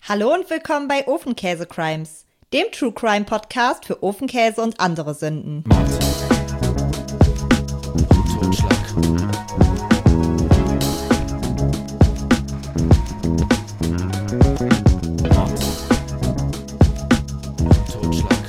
Hallo und willkommen bei Ofenkäse Crimes, dem True Crime Podcast für Ofenkäse und andere Sünden. Mord. Totschlag. Mord. Totschlag.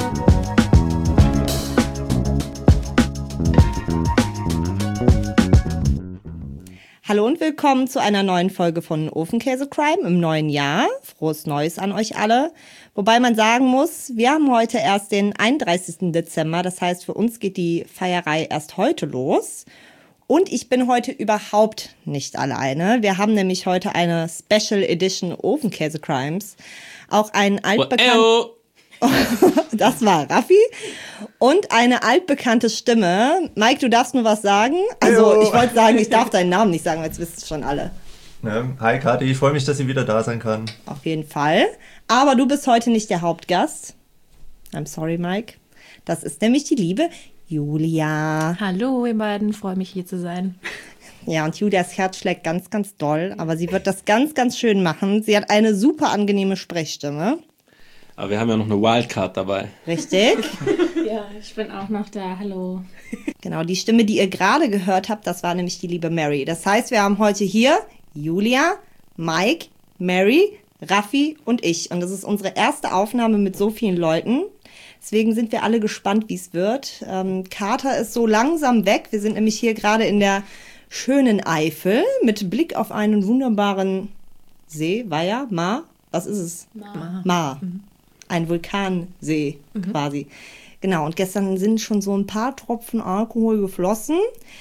Hallo und willkommen zu einer neuen Folge von Ofenkäse Crime im neuen Jahr. Frohes Neues an euch alle. Wobei man sagen muss, wir haben heute erst den 31. Dezember. Das heißt, für uns geht die Feierei erst heute los. Und ich bin heute überhaupt nicht alleine. Wir haben nämlich heute eine Special Edition Ofenkäse Crimes. Auch ein altbekannter... Das war Raffi. Und eine altbekannte Stimme. Mike, du darfst nur was sagen. Also ich wollte sagen, ich darf deinen Namen nicht sagen, jetzt wisst es schon alle. Hi Kathi, ich freue mich, dass ich wieder da sein kann. Auf jeden Fall. Aber du bist heute nicht der Hauptgast. I'm sorry, Mike. Das ist nämlich die liebe Julia. Hallo, ihr beiden. Freue mich, hier zu sein. Ja, und Julias Herz schlägt ganz, ganz doll. Aber sie wird das ganz, ganz schön machen. Sie hat eine super angenehme Sprechstimme. Aber wir haben ja noch eine Wildcard dabei. Richtig? Ja, ich bin auch noch da. Hallo. Genau, die Stimme, die ihr gerade gehört habt, das war nämlich die liebe Mary. Das heißt, wir haben heute hier Julia, Mike, Mary, Raffi und ich. Und das ist unsere erste Aufnahme mit so vielen Leuten. Deswegen sind wir alle gespannt, wie es wird. Kater ist so langsam weg. Wir sind nämlich hier gerade in der schönen Eifel mit Blick auf einen wunderbaren See, Weiher, Mar. Was ist es? Mar. Mhm. Ein Vulkansee quasi. Genau, und gestern sind schon so ein paar Tropfen Alkohol geflossen.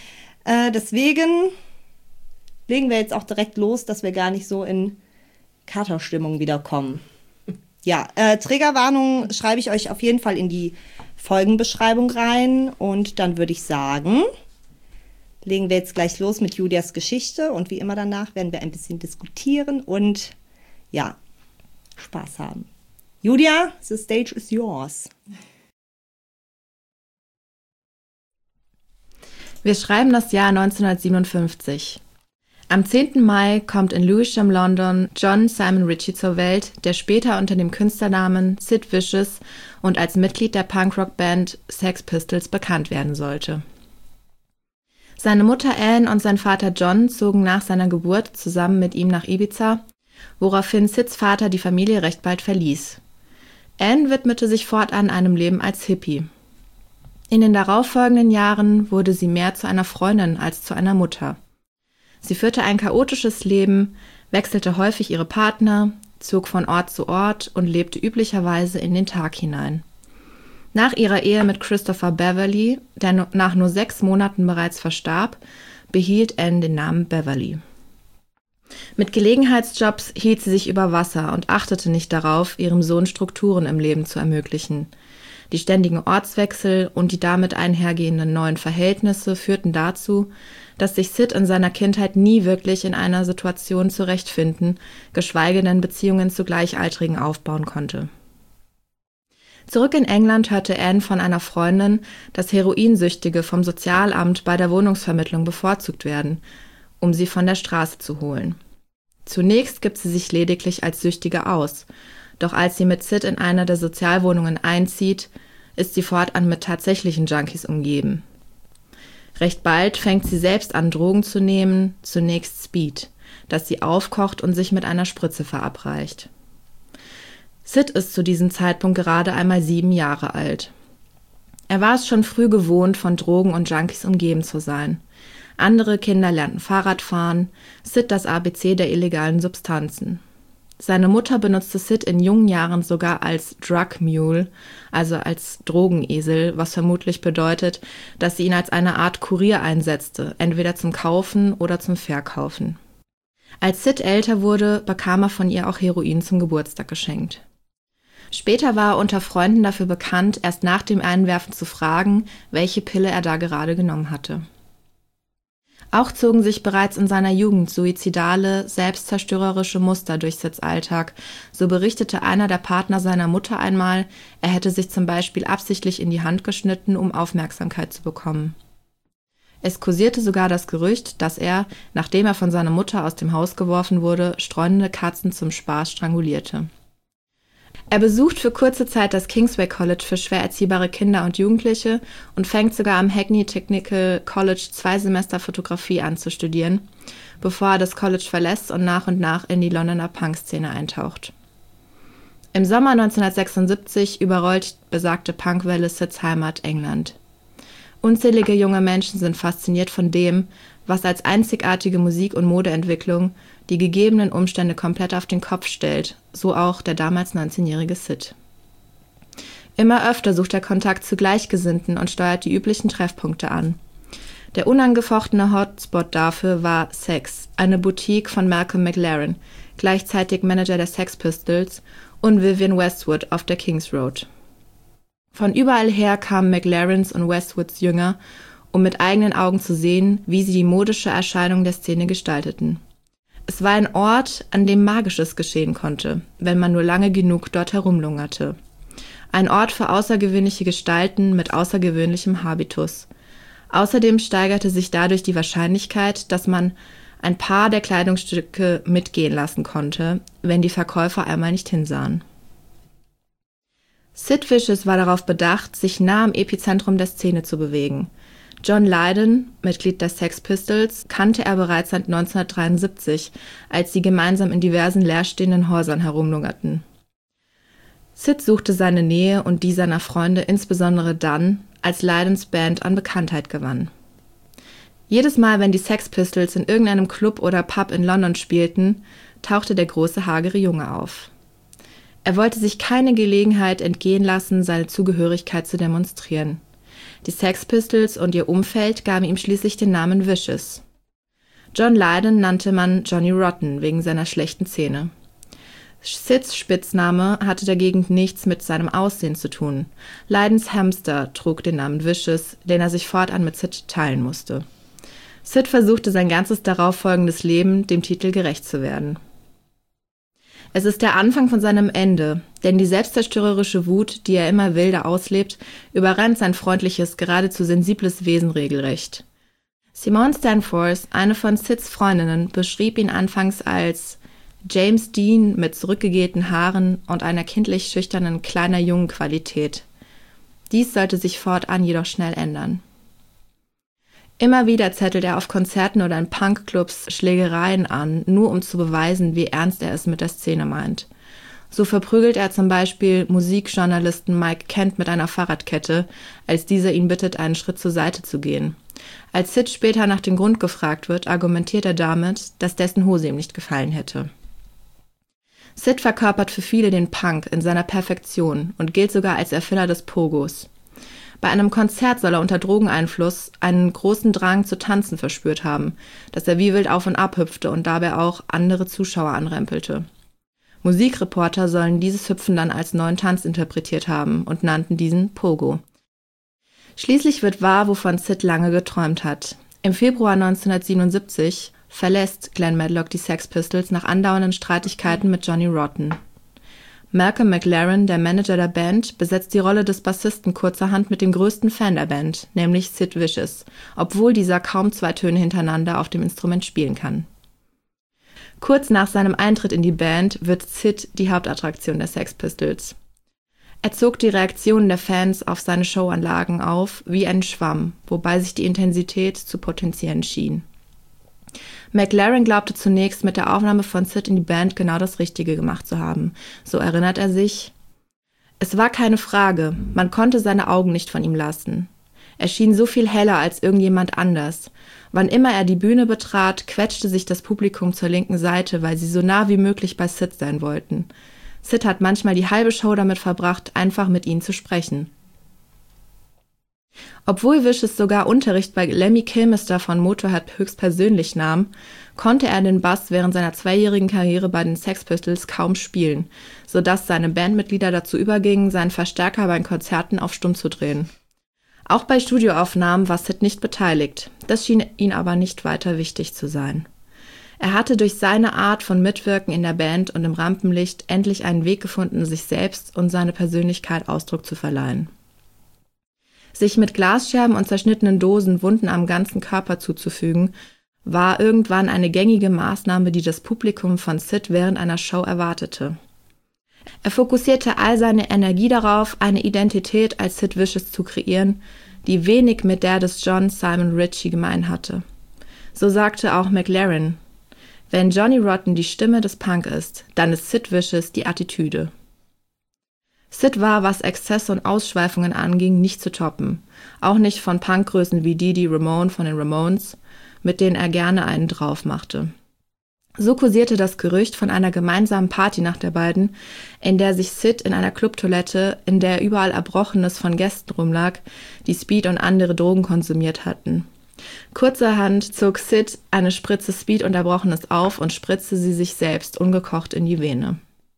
Deswegen legen wir jetzt auch direkt los, dass wir gar nicht so in Katerstimmung wiederkommen. Ja, Triggerwarnung schreibe ich euch auf jeden Fall in die Folgenbeschreibung rein. Und dann würde ich sagen, legen wir jetzt gleich los mit Julias Geschichte. Und wie immer danach werden wir ein bisschen diskutieren und ja, Spaß haben. Julia, the stage is yours. Wir schreiben das Jahr 1957. Am 10. Mai kommt in Lewisham, London, John Simon Ritchie zur Welt, der später unter dem Künstlernamen Sid Vicious und als Mitglied der Punkrock-Band Sex Pistols bekannt werden sollte. Seine Mutter Anne und sein Vater John zogen nach seiner Geburt zusammen mit ihm nach Ibiza, woraufhin Sids Vater die Familie recht bald verließ. Anne widmete sich fortan einem Leben als Hippie. In den darauffolgenden Jahren wurde sie mehr zu einer Freundin als zu einer Mutter. Sie führte ein chaotisches Leben, wechselte häufig ihre Partner, zog von Ort zu Ort und lebte üblicherweise in den Tag hinein. Nach ihrer Ehe mit Christopher Beverly, der nach nur 6 Monaten bereits verstarb, behielt Anne den Namen Beverly. Mit Gelegenheitsjobs hielt sie sich über Wasser und achtete nicht darauf, ihrem Sohn Strukturen im Leben zu ermöglichen. Die ständigen Ortswechsel und die damit einhergehenden neuen Verhältnisse führten dazu, dass sich Sid in seiner Kindheit nie wirklich in einer Situation zurechtfinden, geschweige denn Beziehungen zu Gleichaltrigen aufbauen konnte. Zurück in England hörte Anne von einer Freundin, dass Heroinsüchtige vom Sozialamt bei der Wohnungsvermittlung bevorzugt werden, um sie von der Straße zu holen. Zunächst gibt sie sich lediglich als Süchtige aus, doch als sie mit Sid in einer der Sozialwohnungen einzieht, ist sie fortan mit tatsächlichen Junkies umgeben. Recht bald fängt sie selbst an, Drogen zu nehmen, zunächst Speed, das sie aufkocht und sich mit einer Spritze verabreicht. Sid ist zu diesem Zeitpunkt gerade einmal 7 Jahre alt. Er war es schon früh gewohnt, von Drogen und Junkies umgeben zu sein. Andere Kinder lernten Fahrradfahren, Sid das ABC der illegalen Substanzen. Seine Mutter benutzte Sid in jungen Jahren sogar als Drug Mule, also als Drogenesel, was vermutlich bedeutet, dass sie ihn als eine Art Kurier einsetzte, entweder zum Kaufen oder zum Verkaufen. Als Sid älter wurde, bekam er von ihr auch Heroin zum Geburtstag geschenkt. Später war er unter Freunden dafür bekannt, erst nach dem Einwerfen zu fragen, welche Pille er da gerade genommen hatte. Auch zogen sich bereits in seiner Jugend suizidale, selbstzerstörerische Muster durch Sids Alltag. So berichtete einer der Partner seiner Mutter einmal, er hätte sich zum Beispiel absichtlich in die Hand geschnitten, um Aufmerksamkeit zu bekommen. Es kursierte sogar das Gerücht, dass er, nachdem er von seiner Mutter aus dem Haus geworfen wurde, streunende Katzen zum Spaß strangulierte. Er besucht für kurze Zeit das Kingsway College für schwer erziehbare Kinder und Jugendliche und fängt sogar am Hackney Technical College 2 Semester Fotografie an zu studieren, bevor er das College verlässt und nach in die Londoner Punk-Szene eintaucht. Im Sommer 1976 überrollt besagte Punkwelle Sids Heimat England. Unzählige junge Menschen sind fasziniert von dem, was als einzigartige Musik- und Modeentwicklung die gegebenen Umstände komplett auf den Kopf stellt, so auch der damals 19-jährige Sid. Immer öfter sucht er Kontakt zu Gleichgesinnten und steuert die üblichen Treffpunkte an. Der unangefochtene Hotspot dafür war Sex, eine Boutique von Malcolm McLaren, gleichzeitig Manager der Sex Pistols, und Vivienne Westwood auf der Kings Road. Von überall her kamen McLarens und Westwoods Jünger, um mit eigenen Augen zu sehen, wie sie die modische Erscheinung der Szene gestalteten. Es war ein Ort, an dem Magisches geschehen konnte, wenn man nur lange genug dort herumlungerte. Ein Ort für außergewöhnliche Gestalten mit außergewöhnlichem Habitus. Außerdem steigerte sich dadurch die Wahrscheinlichkeit, dass man ein paar der Kleidungsstücke mitgehen lassen konnte, wenn die Verkäufer einmal nicht hinsahen. Sid Vicious war darauf bedacht, sich nah am Epizentrum der Szene zu bewegen. John Lydon, Mitglied der Sex Pistols, kannte er bereits seit 1973, als sie gemeinsam in diversen leerstehenden Häusern herumlungerten. Sid suchte seine Nähe und die seiner Freunde insbesondere dann, als Lydons Band an Bekanntheit gewann. Jedes Mal, wenn die Sex Pistols in irgendeinem Club oder Pub in London spielten, tauchte der große, hagere Junge auf. Er wollte sich keine Gelegenheit entgehen lassen, seine Zugehörigkeit zu demonstrieren. Die Sex Pistols und ihr Umfeld gaben ihm schließlich den Namen Vicious. John Lydon nannte man Johnny Rotten wegen seiner schlechten Zähne. Sids Spitzname hatte dagegen nichts mit seinem Aussehen zu tun. Lydons Hamster trug den Namen Vicious, den er sich fortan mit Sid teilen musste. Sid versuchte sein ganzes darauffolgendes Leben, dem Titel gerecht zu werden. Es ist der Anfang von seinem Ende, denn die selbstzerstörerische Wut, die er immer wilder auslebt, überrennt sein freundliches, geradezu sensibles Wesen regelrecht. Simone Stanforth, eine von Sids Freundinnen, beschrieb ihn anfangs als James Dean mit zurückgegelten Haaren und einer kindlich schüchternen kleiner Jungenqualität. Dies sollte sich fortan jedoch schnell ändern. Immer wieder zettelt er auf Konzerten oder in Punkclubs Schlägereien an, nur um zu beweisen, wie ernst er es mit der Szene meint. So verprügelt er zum Beispiel Musikjournalisten Mike Kent mit einer Fahrradkette, als dieser ihn bittet, einen Schritt zur Seite zu gehen. Als Sid später nach dem Grund gefragt wird, argumentiert er damit, dass dessen Hose ihm nicht gefallen hätte. Sid verkörpert für viele den Punk in seiner Perfektion und gilt sogar als Erfinder des Pogos. Bei einem Konzert soll er unter Drogeneinfluss einen großen Drang zu tanzen verspürt haben, dass er wie wild auf und ab hüpfte und dabei auch andere Zuschauer anrempelte. Musikreporter sollen dieses Hüpfen dann als neuen Tanz interpretiert haben und nannten diesen Pogo. Schließlich wird wahr, wovon Sid lange geträumt hat. Im Februar 1977 verlässt Glenn Matlock die Sex Pistols nach andauernden Streitigkeiten mit Johnny Rotten. Malcolm McLaren, der Manager der Band, besetzt die Rolle des Bassisten kurzerhand mit dem größten Fan der Band, nämlich Sid Vicious, obwohl dieser kaum 2 Töne hintereinander auf dem Instrument spielen kann. Kurz nach seinem Eintritt in die Band wird Sid die Hauptattraktion der Sex Pistols. Er zog die Reaktionen der Fans auf seine Showanlagen auf wie ein Schwamm, wobei sich die Intensität zu potenzieren schien. McLaren glaubte zunächst, mit der Aufnahme von Sid in die Band genau das Richtige gemacht zu haben. So erinnert er sich: Es war keine Frage, man konnte seine Augen nicht von ihm lassen. Er schien so viel heller als irgendjemand anders. Wann immer er die Bühne betrat, quetschte sich das Publikum zur linken Seite, weil sie so nah wie möglich bei Sid sein wollten. Sid hat manchmal die halbe Show damit verbracht, einfach mit ihnen zu sprechen. Obwohl Vicious sogar Unterricht bei Lemmy Kilmister von Motorhead höchstpersönlich nahm, konnte er den Bass während seiner 2-jährigen Karriere bei den Sex Pistols kaum spielen, sodass seine Bandmitglieder dazu übergingen, seinen Verstärker bei Konzerten auf Stumm zu drehen. Auch bei Studioaufnahmen war Sid nicht beteiligt, das schien ihm aber nicht weiter wichtig zu sein. Er hatte durch seine Art von Mitwirken in der Band und im Rampenlicht endlich einen Weg gefunden, sich selbst und seine Persönlichkeit Ausdruck zu verleihen. Sich mit Glasscherben und zerschnittenen Dosen Wunden am ganzen Körper zuzufügen, war irgendwann eine gängige Maßnahme, die das Publikum von Sid während einer Show erwartete. Er fokussierte all seine Energie darauf, eine Identität als Sid Vicious zu kreieren, die wenig mit der des John Simon Ritchie gemein hatte. So sagte auch McLaren: Wenn Johnny Rotten die Stimme des Punk ist, dann ist Sid Vicious die Attitüde. Sid war, was Exzesse und Ausschweifungen anging, nicht zu toppen, auch nicht von Punkgrößen wie Dee Dee Ramone von den Ramones, mit denen er gerne einen drauf machte. So kursierte das Gerücht von einer gemeinsamen Partynacht der beiden, in der sich Sid in einer Clubtoilette, in der überall Erbrochenes von Gästen rumlag, die Speed und andere Drogen konsumiert hatten. Kurzerhand zog Sid eine Spritze Speed und Erbrochenes auf und spritzte sie sich selbst ungekocht in die Vene.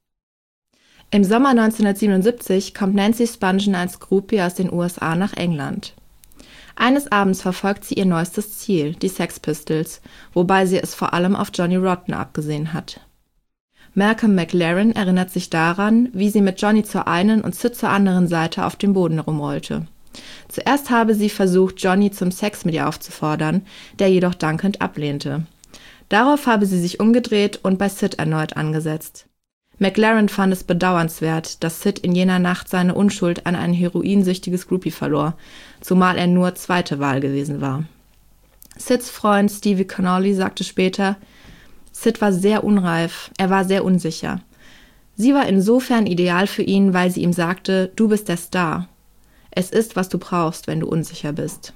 Im Sommer 1977 kommt Nancy Spungen als Groupie aus den USA nach England. Eines Abends verfolgt sie ihr neuestes Ziel, die Sex Pistols, wobei sie es vor allem auf Johnny Rotten abgesehen hat. Malcolm McLaren erinnert sich daran, wie sie mit Johnny zur einen und Sid zur anderen Seite auf dem Boden rumrollte. Zuerst habe sie versucht, Johnny zum Sex mit ihr aufzufordern, der jedoch dankend ablehnte. Darauf habe sie sich umgedreht und bei Sid erneut angesetzt. McLaren fand es bedauernswert, dass Sid in jener Nacht seine Unschuld an ein heroinsüchtiges Groupie verlor, zumal er nur zweite Wahl gewesen war. Sids Freund Stevie Connolly sagte später: Sid war sehr unreif, er war sehr unsicher. Sie war insofern ideal für ihn, weil sie ihm sagte: Du bist der Star. Es ist, was du brauchst, wenn du unsicher bist.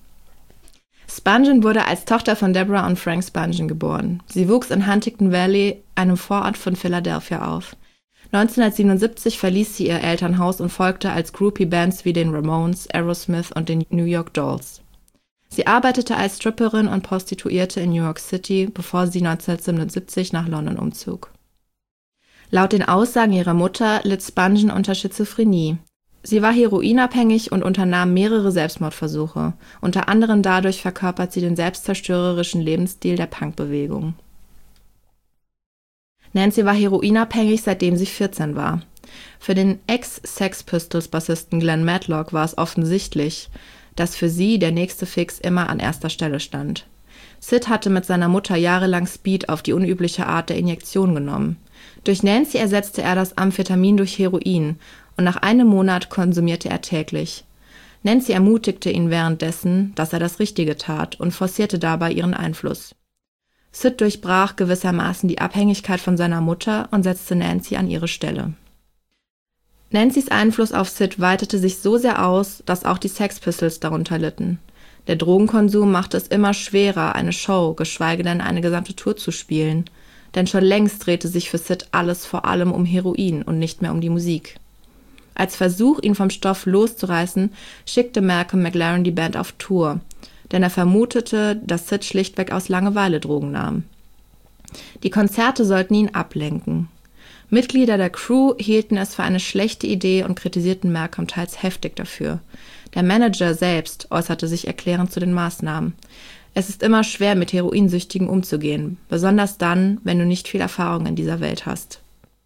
Spungen wurde als Tochter von Deborah und Frank Spungen geboren. Sie wuchs in Huntington Valley, einem Vorort von Philadelphia, auf. 1977 verließ sie ihr Elternhaus und folgte als Groupie Bands wie den Ramones, Aerosmith und den New York Dolls. Sie arbeitete als Stripperin und Prostituierte in New York City, bevor sie 1977 nach London umzog. Laut den Aussagen ihrer Mutter litt Spungen unter Schizophrenie. Sie war heroinabhängig und unternahm mehrere Selbstmordversuche. Unter anderem dadurch verkörpert sie den selbstzerstörerischen Lebensstil der Punkbewegung. Nancy war heroinabhängig, seitdem sie 14 war. Für den Ex-Sex Pistols-Bassisten Glenn Matlock war es offensichtlich, dass für sie der nächste Fix immer an erster Stelle stand. Sid hatte mit seiner Mutter jahrelang Speed auf die unübliche Art der Injektion genommen. Durch Nancy ersetzte er das Amphetamin durch Heroin und nach einem Monat konsumierte er täglich. Nancy ermutigte ihn währenddessen, dass er das Richtige tat und forcierte dabei ihren Einfluss. Sid durchbrach gewissermaßen die Abhängigkeit von seiner Mutter und setzte Nancy an ihre Stelle. Nancys Einfluss auf Sid weitete sich so sehr aus, dass auch die Sex Pistols darunter litten. Der Drogenkonsum machte es immer schwerer, eine Show, geschweige denn eine gesamte Tour zu spielen. Denn schon längst drehte sich für Sid alles vor allem um Heroin und nicht mehr um die Musik. Als Versuch, ihn vom Stoff loszureißen, schickte Malcolm McLaren die Band auf Tour, denn er vermutete, dass Sid schlichtweg aus Langeweile Drogen nahm. Die Konzerte sollten ihn ablenken. Mitglieder der Crew hielten es für eine schlechte Idee und kritisierten Malcolm teils heftig dafür. Der Manager selbst äußerte sich erklärend zu den Maßnahmen. Es ist immer schwer, mit Heroinsüchtigen umzugehen, besonders dann, wenn du nicht viel Erfahrung in dieser Welt hast.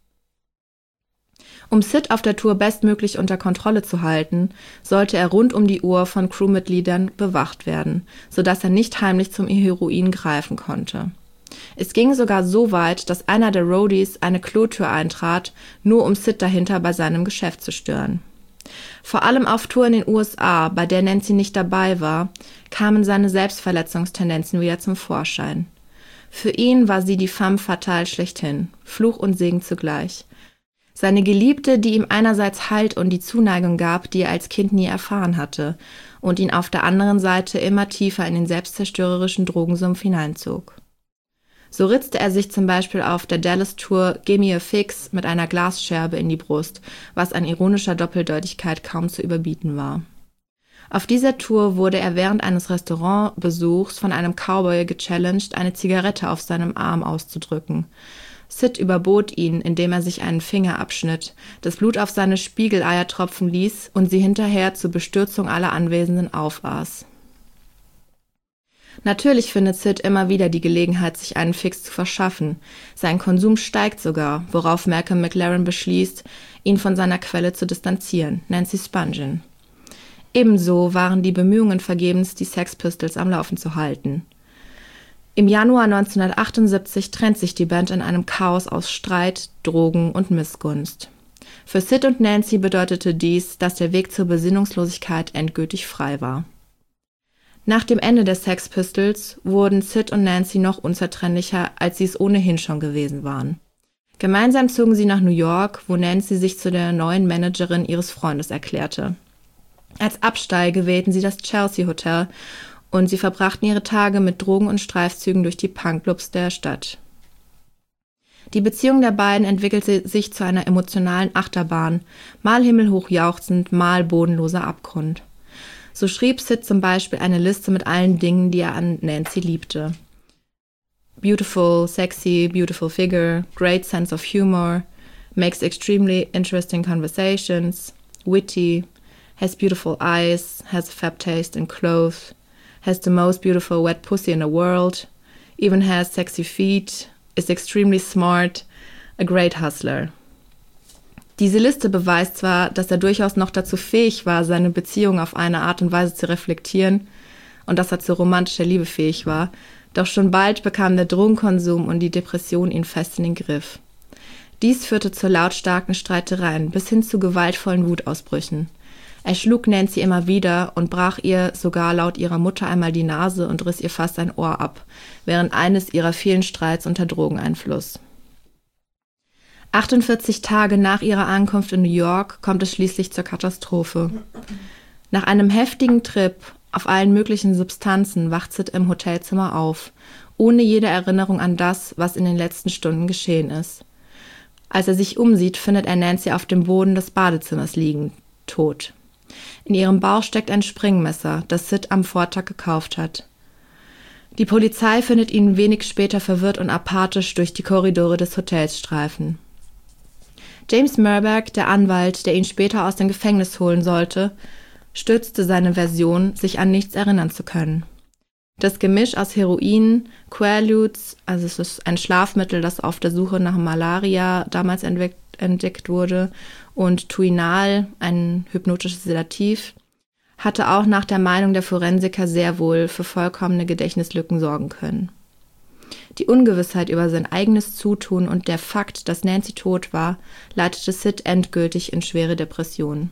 Um Sid auf der Tour bestmöglich unter Kontrolle zu halten, sollte er rund um die Uhr von Crewmitgliedern bewacht werden, sodass er nicht heimlich zum Heroin greifen konnte. Es ging sogar so weit, dass einer der Roadies eine Klotür eintrat, nur um Sid dahinter bei seinem Geschäft zu stören. Vor allem auf Tour in den USA, bei der Nancy nicht dabei war, kamen seine Selbstverletzungstendenzen wieder zum Vorschein. Für ihn war sie die femme fatale schlechthin, Fluch und Segen zugleich. Seine Geliebte, die ihm einerseits Halt und die Zuneigung gab, die er als Kind nie erfahren hatte, und ihn auf der anderen Seite immer tiefer in den selbstzerstörerischen Drogensumpf hineinzog. So ritzte er sich zum Beispiel auf der Dallas-Tour Gimme a Fix mit einer Glasscherbe in die Brust, was an ironischer Doppeldeutigkeit kaum zu überbieten war. Auf dieser Tour wurde er während eines Restaurantbesuchs von einem Cowboy gechallenged, eine Zigarette auf seinem Arm auszudrücken. Sid überbot ihn, indem er sich einen Finger abschnitt, das Blut auf seine Spiegeleier tropfen ließ und sie hinterher zur Bestürzung aller Anwesenden aufaß. Natürlich findet Sid immer wieder die Gelegenheit, sich einen Fix zu verschaffen. Sein Konsum steigt sogar, worauf Malcolm McLaren beschließt, ihn von seiner Quelle zu distanzieren, Nancy Spungen. Ebenso waren die Bemühungen vergebens, die Sex Pistols am Laufen zu halten. Im Januar 1978 trennt sich die Band in einem Chaos aus Streit, Drogen und Missgunst. Für Sid und Nancy bedeutete dies, dass der Weg zur Besinnungslosigkeit endgültig frei war. Nach dem Ende der Sex Pistols wurden Sid und Nancy noch unzertrennlicher, als sie es ohnehin schon gewesen waren. Gemeinsam zogen sie nach New York, wo Nancy sich zu der neuen Managerin ihres Freundes erklärte. Als Absteige wählten sie das Chelsea Hotel und sie verbrachten ihre Tage mit Drogen und Streifzügen durch die Punkclubs der Stadt. Die Beziehung der beiden entwickelte sich zu einer emotionalen Achterbahn, mal himmelhoch jauchzend, mal bodenloser Abgrund. So schrieb Sid zum Beispiel eine Liste mit allen Dingen, die er an Nancy liebte. Beautiful, sexy, beautiful figure, great sense of humor, makes extremely interesting conversations, witty, has beautiful eyes, has a fab taste in clothes, has the most beautiful wet pussy in the world, even has sexy feet, is extremely smart, a great hustler. Diese Liste beweist zwar, dass er durchaus noch dazu fähig war, seine Beziehung auf eine Art und Weise zu reflektieren und dass er zu romantischer Liebe fähig war, doch schon bald bekam der Drogenkonsum und die Depression ihn fest in den Griff. Dies führte zu lautstarken Streitereien bis hin zu gewaltvollen Wutausbrüchen. Er schlug Nancy immer wieder und brach ihr sogar laut ihrer Mutter einmal die Nase und riss ihr fast ein Ohr ab, während eines ihrer vielen Streits unter Drogeneinfluss. 48 Tage nach ihrer Ankunft in New York kommt es schließlich zur Katastrophe. Nach einem heftigen Trip auf allen möglichen Substanzen wacht Sid im Hotelzimmer auf, ohne jede Erinnerung an das, was in den letzten Stunden geschehen ist. Als er sich umsieht, findet er Nancy auf dem Boden des Badezimmers liegen, tot. In ihrem Bauch steckt ein Springmesser, das Sid am Vortag gekauft hat. Die Polizei findet ihn wenig später verwirrt und apathisch durch die Korridore des Hotels streifen. James Murberg, der Anwalt, der ihn später aus dem Gefängnis holen sollte, stützte seine Version, sich an nichts erinnern zu können. Das Gemisch aus Heroin, Quaaludes, also es ist ein Schlafmittel, das auf der Suche nach Malaria damals entdeckt wurde, und Tuinal, ein hypnotisches Sedativ, hatte auch nach der Meinung der Forensiker sehr wohl für vollkommene Gedächtnislücken sorgen können. Die Ungewissheit über sein eigenes Zutun und der Fakt, dass Nancy tot war, leitete Sid endgültig in schwere Depressionen.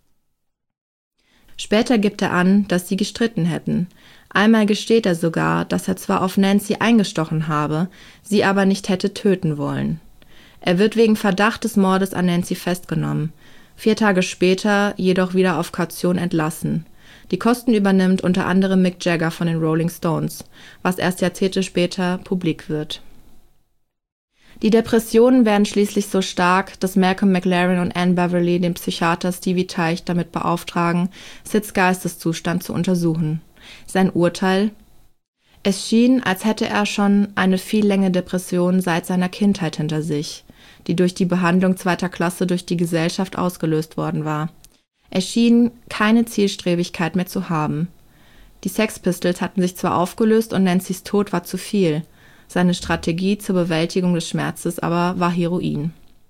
Später gibt er an, dass sie gestritten hätten. Einmal gesteht er sogar, dass er zwar auf Nancy eingestochen habe, sie aber nicht hätte töten wollen. Er wird wegen Verdacht des Mordes an Nancy festgenommen, 4 Tage später jedoch wieder auf Kaution entlassen. Die Kosten übernimmt unter anderem Mick Jagger von den Rolling Stones, was erst Jahrzehnte später publik wird. Die Depressionen werden schließlich so stark, dass Malcolm McLaren und Anne Beverly den Psychiater Stevie Teich damit beauftragen, Sids Geisteszustand zu untersuchen. Sein Urteil: Es schien, als hätte er schon eine viel längere Depression seit seiner Kindheit hinter sich, die durch die Behandlung 2. Klasse durch die Gesellschaft ausgelöst worden war. Er schien keine Zielstrebigkeit mehr zu haben. Die Sex Pistols hatten sich zwar aufgelöst und Nancys Tod war zu viel, seine Strategie zur Bewältigung des Schmerzes aber war Heroin.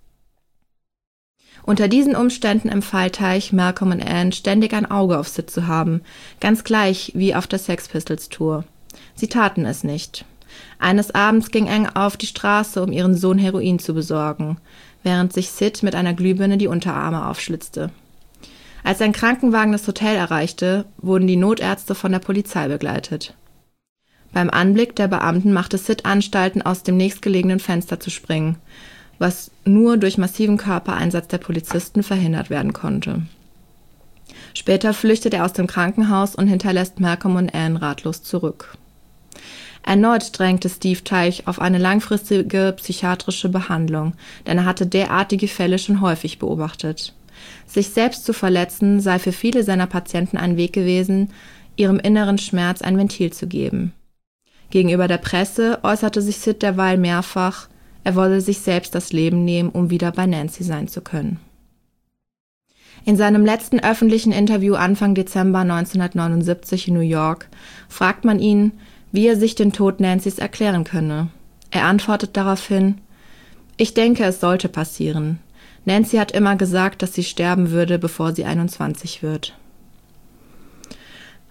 Unter diesen Umständen empfahl Teich Malcolm und Anne, ständig ein Auge auf Sid zu haben, ganz gleich wie auf der Sex Pistols Tour. Sie taten es nicht. Eines Abends ging Anne auf die Straße, um ihren Sohn Heroin zu besorgen, während sich Sid mit einer Glühbirne die Unterarme aufschlitzte. Als ein Krankenwagen das Hotel erreichte, wurden die Notärzte von der Polizei begleitet. Beim Anblick der Beamten machte Sid Anstalten, aus dem nächstgelegenen Fenster zu springen, was nur durch massiven Körpereinsatz der Polizisten verhindert werden konnte. Später flüchtet er aus dem Krankenhaus und hinterlässt Malcolm und Anne ratlos zurück. Erneut drängte Steve Teich auf eine langfristige psychiatrische Behandlung, denn er hatte derartige Fälle schon häufig beobachtet. Sich selbst zu verletzen sei für viele seiner Patienten ein Weg gewesen, ihrem inneren Schmerz ein Ventil zu geben. Gegenüber der Presse äußerte sich Sid derweil mehrfach, er wolle sich selbst das Leben nehmen, um wieder bei Nancy sein zu können. In seinem letzten öffentlichen Interview Anfang Dezember 1979 in New York fragt man ihn, wie er sich den Tod Nancys erklären könne. Er antwortet daraufhin: Ich denke, es sollte passieren. Nancy hat immer gesagt, dass sie sterben würde, bevor sie 21 wird.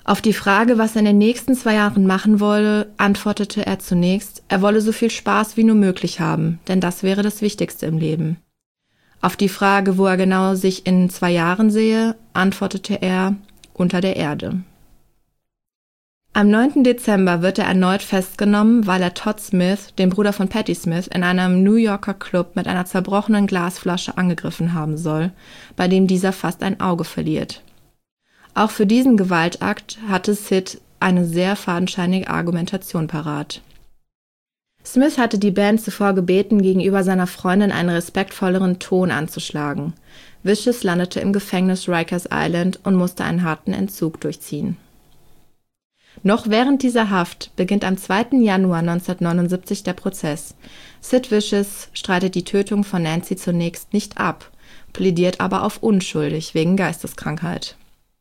Auf die Frage, was er in den nächsten 2 Jahren machen wolle, antwortete er zunächst, er wolle so viel Spaß wie nur möglich haben, denn das wäre das Wichtigste im Leben. Auf die Frage, wo er genau sich in 2 Jahren sehe, antwortete er, unter der Erde. Am 9. Dezember wird er erneut festgenommen, weil er Todd Smith, den Bruder von Patti Smith, in einem New Yorker Club mit einer zerbrochenen Glasflasche angegriffen haben soll, bei dem dieser fast ein Auge verliert. Auch für diesen Gewaltakt hatte Sid eine sehr fadenscheinige Argumentation parat. Smith hatte die Band zuvor gebeten, gegenüber seiner Freundin einen respektvolleren Ton anzuschlagen. Vicious landete im Gefängnis Rikers Island und musste einen harten Entzug durchziehen. Noch während dieser Haft beginnt am 2. Januar 1979 der Prozess. Sid Vicious streitet die Tötung von Nancy zunächst nicht ab, plädiert aber auf unschuldig wegen Geisteskrankheit.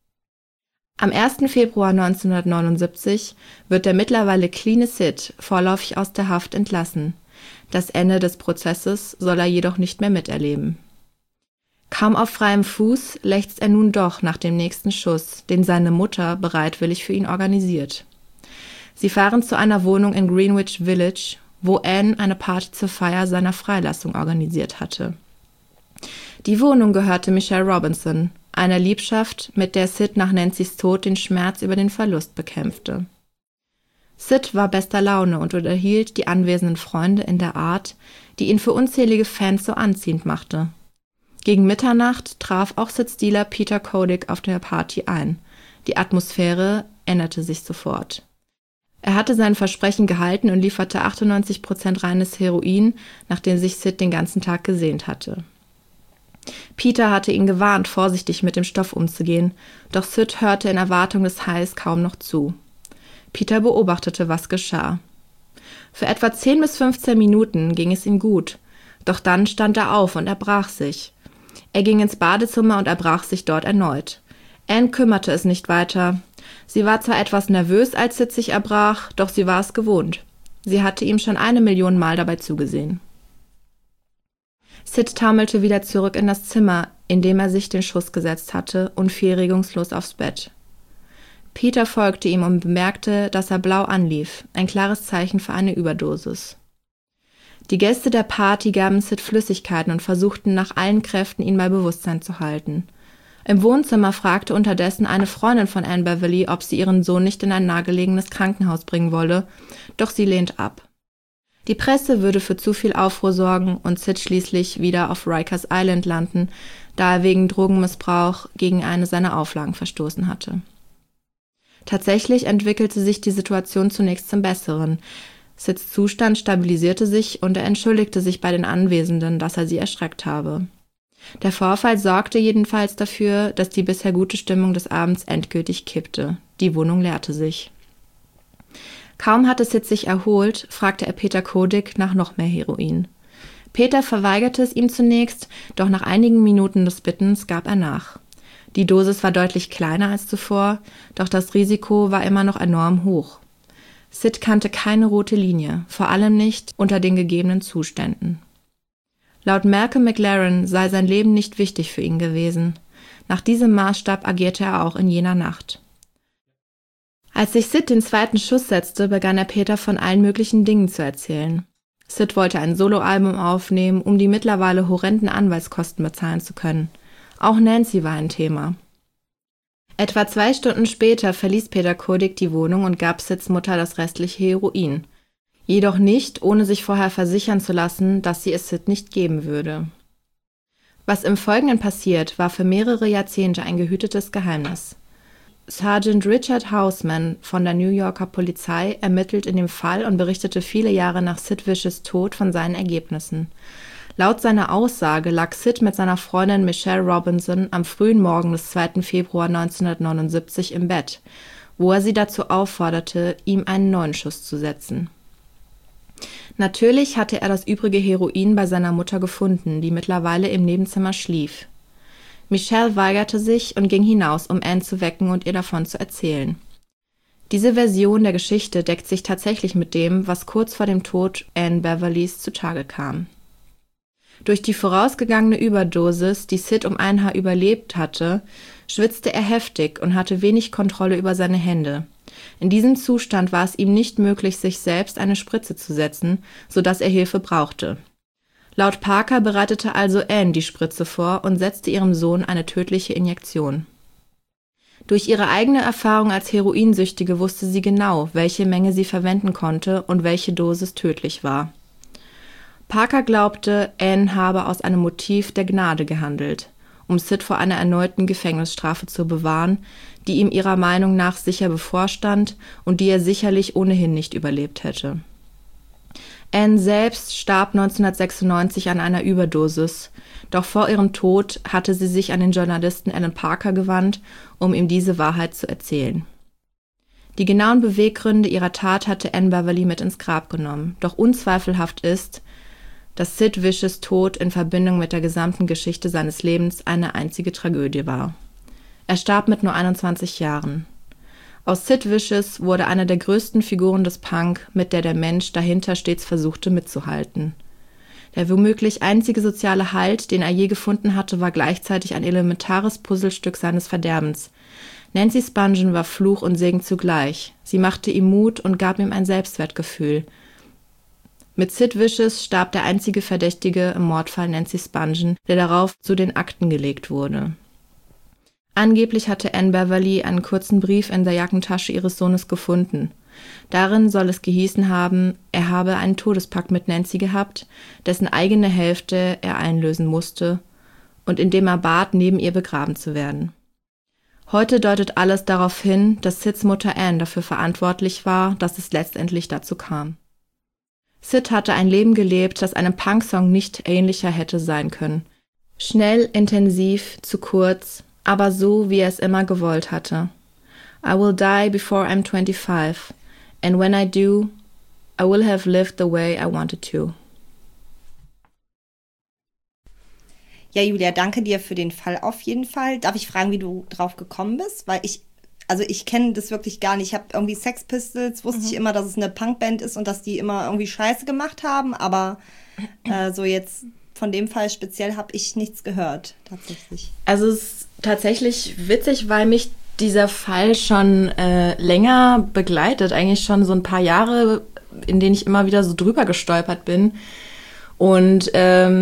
Am 1. Februar 1979 wird der mittlerweile cleane Sid vorläufig aus der Haft entlassen. Das Ende des Prozesses soll er jedoch nicht mehr miterleben. Kaum auf freiem Fuß lechzt er nun doch nach dem nächsten Schuss, den seine Mutter bereitwillig für ihn organisiert. Sie fahren zu einer Wohnung in Greenwich Village, wo Anne eine Party zur Feier seiner Freilassung organisiert hatte. Die Wohnung gehörte Michelle Robinson, einer Liebschaft, mit der Sid nach Nancys Tod den Schmerz über den Verlust bekämpfte. Sid war bester Laune und unterhielt die anwesenden Freunde in der Art, die ihn für unzählige Fans so anziehend machte. Gegen Mitternacht traf auch Sids Dealer Peter Kodik auf der Party ein. Die Atmosphäre änderte sich sofort. Er hatte sein Versprechen gehalten und lieferte 98% reines Heroin, nachdem sich Sid den ganzen Tag gesehnt hatte. Peter hatte ihn gewarnt, vorsichtig mit dem Stoff umzugehen, doch Sid hörte in Erwartung des Highs kaum noch zu. Peter beobachtete, was geschah. Für etwa 10 bis 15 Minuten ging es ihm gut, doch dann stand er auf und erbrach sich. Er ging ins Badezimmer und erbrach sich dort erneut. Anne kümmerte es nicht weiter. Sie war zwar etwas nervös, als Sid sich erbrach, doch sie war es gewohnt. Sie hatte ihm schon 1 Million Mal dabei zugesehen. Sid taumelte wieder zurück in das Zimmer, in dem er sich den Schuss gesetzt hatte, und fiel regungslos aufs Bett. Peter folgte ihm und bemerkte, dass er blau anlief, ein klares Zeichen für eine Überdosis. Die Gäste der Party gaben Sid Flüssigkeiten und versuchten nach allen Kräften, ihn bei Bewusstsein zu halten. Im Wohnzimmer fragte unterdessen eine Freundin von Anne Beverly, ob sie ihren Sohn nicht in ein nahegelegenes Krankenhaus bringen wolle, doch sie lehnt ab. Die Presse würde für zu viel Aufruhr sorgen und Sid schließlich wieder auf Rikers Island landen, da er wegen Drogenmissbrauch gegen eine seiner Auflagen verstoßen hatte. Tatsächlich entwickelte sich die Situation zunächst zum Besseren. Sids Zustand stabilisierte sich und er entschuldigte sich bei den Anwesenden, dass er sie erschreckt habe. Der Vorfall sorgte jedenfalls dafür, dass die bisher gute Stimmung des Abends endgültig kippte. Die Wohnung leerte sich. Kaum hatte Sid sich erholt, fragte er Peter Kodik nach noch mehr Heroin. Peter verweigerte es ihm zunächst, doch nach einigen Minuten des Bittens gab er nach. Die Dosis war deutlich kleiner als zuvor, doch das Risiko war immer noch enorm hoch. Sid kannte keine rote Linie, vor allem nicht unter den gegebenen Zuständen. Laut Malcolm McLaren sei sein Leben nicht wichtig für ihn gewesen. Nach diesem Maßstab agierte er auch in jener Nacht. Als sich Sid den zweiten Schuss setzte, begann er Peter von allen möglichen Dingen zu erzählen. Sid wollte ein Soloalbum aufnehmen, um die mittlerweile horrenden Anwaltskosten bezahlen zu können. Auch Nancy war ein Thema. Etwa 2 Stunden später verließ Peter Kodik die Wohnung und gab Sids Mutter das restliche Heroin. Jedoch nicht, ohne sich vorher versichern zu lassen, dass sie es Sid nicht geben würde. Was im Folgenden passiert, war für mehrere Jahrzehnte ein gehütetes Geheimnis. Sergeant Richard Houseman von der New Yorker Polizei ermittelt in dem Fall und berichtete viele Jahre nach Sid Vicious Tod von seinen Ergebnissen. Laut seiner Aussage lag Sid mit seiner Freundin Michelle Robinson am frühen Morgen des 2. Februar 1979 im Bett, wo er sie dazu aufforderte, ihm einen neuen Schuss zu setzen. Natürlich hatte er das übrige Heroin bei seiner Mutter gefunden, die mittlerweile im Nebenzimmer schlief. Michelle weigerte sich und ging hinaus, um Anne zu wecken und ihr davon zu erzählen. Diese Version der Geschichte deckt sich tatsächlich mit dem, was kurz vor dem Tod Anne Beverlys zutage kam. Durch die vorausgegangene Überdosis, die Sid um ein Haar überlebt hatte, schwitzte er heftig und hatte wenig Kontrolle über seine Hände. In diesem Zustand war es ihm nicht möglich, sich selbst eine Spritze zu setzen, sodass er Hilfe brauchte. Laut Parker bereitete also Anne die Spritze vor und setzte ihrem Sohn eine tödliche Injektion. Durch ihre eigene Erfahrung als Heroinsüchtige wusste sie genau, welche Menge sie verwenden konnte und welche Dosis tödlich war. Parker glaubte, Anne habe aus einem Motiv der Gnade gehandelt, um Sid vor einer erneuten Gefängnisstrafe zu bewahren, die ihm ihrer Meinung nach sicher bevorstand und die er sicherlich ohnehin nicht überlebt hätte. Anne selbst starb 1996 an einer Überdosis, doch vor ihrem Tod hatte sie sich an den Journalisten Alan Parker gewandt, um ihm diese Wahrheit zu erzählen. Die genauen Beweggründe ihrer Tat hatte Anne Beverly mit ins Grab genommen, doch unzweifelhaft ist, dass Sid Vicious Tod in Verbindung mit der gesamten Geschichte seines Lebens eine einzige Tragödie war. Er starb mit nur 21 Jahren. Aus Sid Vicious wurde eine der größten Figuren des Punk, mit der Mensch dahinter stets versuchte mitzuhalten. Der womöglich einzige soziale Halt, den er je gefunden hatte, war gleichzeitig ein elementares Puzzlestück seines Verderbens. Nancy Spungen war Fluch und Segen zugleich. Sie machte ihm Mut und gab ihm ein Selbstwertgefühl. Mit Sid Vicious starb der einzige Verdächtige im Mordfall Nancy Spungen, der darauf zu den Akten gelegt wurde. Angeblich hatte Anne Beverly einen kurzen Brief in der Jackentasche ihres Sohnes gefunden. Darin soll es gehießen haben, er habe einen Todespakt mit Nancy gehabt, dessen eigene Hälfte er einlösen musste und in dem er bat, neben ihr begraben zu werden. Heute deutet alles darauf hin, dass Sids Mutter Anne dafür verantwortlich war, dass es letztendlich dazu kam. Sid hatte ein Leben gelebt, das einem Punksong nicht ähnlicher hätte sein können. Schnell, intensiv, zu kurz, aber so, wie er es immer gewollt hatte. I will die before I'm 25, and when I do, I will have lived the way I wanted to. Ja, Julia, danke dir für den Fall auf jeden Fall. Darf ich fragen, wie du drauf gekommen bist? Weil ich kenne das wirklich gar nicht. Ich habe irgendwie Sex Pistols, wusste ich immer, dass es eine Punkband ist und dass die immer irgendwie Scheiße gemacht haben, aber so jetzt von dem Fall speziell habe ich nichts gehört, tatsächlich. Also es ist tatsächlich witzig, weil mich dieser Fall schon länger begleitet, eigentlich schon so ein paar Jahre, in denen ich immer wieder so drüber gestolpert bin und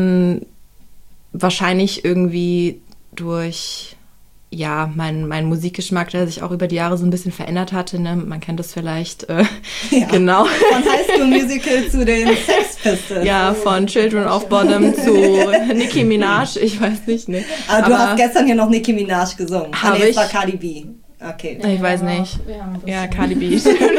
wahrscheinlich irgendwie durch mein Musikgeschmack, der sich auch über die Jahre so ein bisschen verändert hatte, ne? Man kennt das vielleicht, genau. Von High School Musical zu den Sex Pistols. Ja, von Children of Bodom zu Nicki Minaj, ich weiß nicht, ne. Aber du hast gestern hier noch Nicki Minaj gesungen. Es war Cardi B. Okay. Ich weiß nicht. Ja, Cardi B.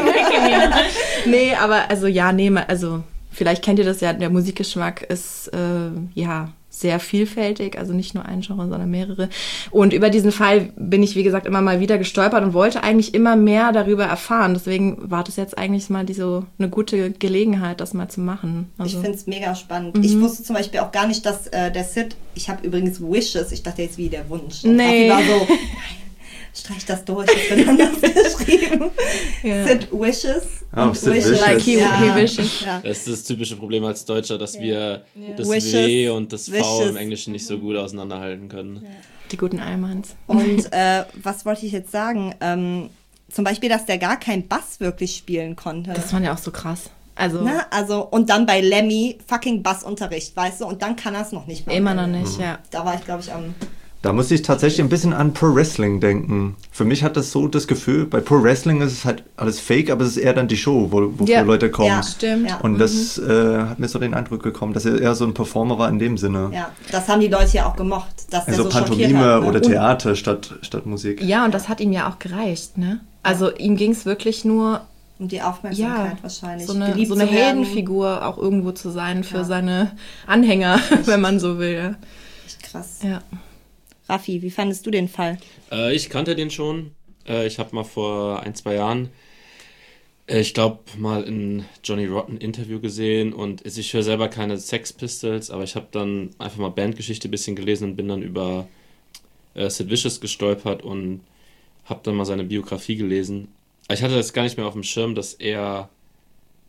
Nee, aber also vielleicht kennt ihr das ja, der Musikgeschmack ist, sehr vielfältig, also nicht nur ein Genre, sondern mehrere. Und über diesen Fall bin ich, wie gesagt, immer mal wieder gestolpert und wollte eigentlich immer mehr darüber erfahren. Deswegen war das jetzt eigentlich mal eine gute Gelegenheit, das mal zu machen. Also, ich finde es mega spannend. Ich wusste zum Beispiel auch gar nicht, dass der Sid, ich habe übrigens Wishes, ich dachte jetzt wie der Wunsch. Und nee. war so, nein, streich das durch, das wird anders geschrieben. Ja. Sid Wishes. Oh, Sid Wishes. Like he wishes. Ja. Das ist das typische Problem als Deutscher, dass wir das Wishes, W und das V Wishes. im Englischen nicht so gut auseinanderhalten können. Ja. Die guten Allmanns. Und was wollte ich jetzt sagen? Zum Beispiel, dass der gar keinen Bass wirklich spielen konnte. Das fand ja auch so krass. Also und dann bei Lemmy fucking Bassunterricht, weißt du? Und dann kann er es noch nicht mehr. Immer noch nicht, ja. Da war ich, glaube ich, am... Da muss ich tatsächlich ein bisschen an Pro Wrestling denken. Für mich hat das so das Gefühl, bei Pro Wrestling ist es halt alles fake, aber es ist eher dann die Show, wo viele Leute kommen. Ja, stimmt. Ja. Und das hat mir so den Eindruck bekommen, dass er eher so ein Performer war in dem Sinne. Ja, das haben die Leute ja auch gemocht, dass der Also so schockiert Pantomime hat, ne? oder Theater statt Musik. Ja, und das hat ihm ja auch gereicht, ne? Also ihm ging es wirklich nur Um die Aufmerksamkeit wahrscheinlich. so eine geliebt zu werden. Heldenfigur auch irgendwo zu sein für seine Anhänger, wenn man so will. Ja. Echt krass. Ja. Raffi, wie fandest du den Fall? Ich kannte den schon. Ich habe mal vor 1-2 Jahren, ich glaube, mal in Johnny Rotten Interview gesehen und ich höre selber keine Sex Pistols, aber ich habe dann einfach mal Bandgeschichte ein bisschen gelesen und bin dann über Sid Vicious gestolpert und habe dann mal seine Biografie gelesen. Ich hatte das gar nicht mehr auf dem Schirm, dass er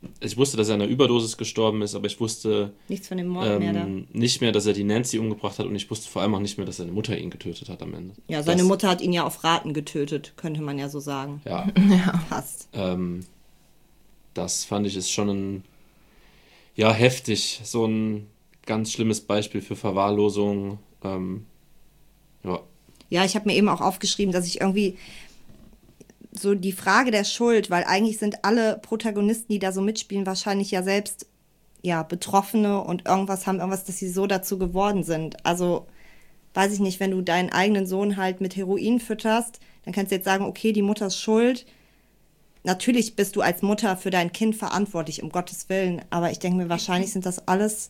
ich wusste, dass er an einer Überdosis gestorben ist, aber ich wusste Nichts von dem Mord mehr da. nicht mehr, dass er die Nancy umgebracht hat und ich wusste vor allem auch nicht mehr, dass seine Mutter ihn getötet hat am Ende. Ja, seine Mutter hat ihn ja auf Raten getötet, könnte man ja so sagen. Ja. Fast. Das fand ich ist schon heftig. So ein ganz schlimmes Beispiel für Verwahrlosung. Ja, ich habe mir eben auch aufgeschrieben, dass ich irgendwie so die Frage der Schuld, weil eigentlich sind alle Protagonisten, die da so mitspielen, wahrscheinlich ja selbst Betroffene und irgendwas, dass sie so dazu geworden sind. Also, weiß ich nicht, wenn du deinen eigenen Sohn halt mit Heroin fütterst, dann kannst du jetzt sagen, okay, die Mutter ist schuld. Natürlich bist du als Mutter für dein Kind verantwortlich, um Gottes Willen. Aber ich denke mir, wahrscheinlich sind das alles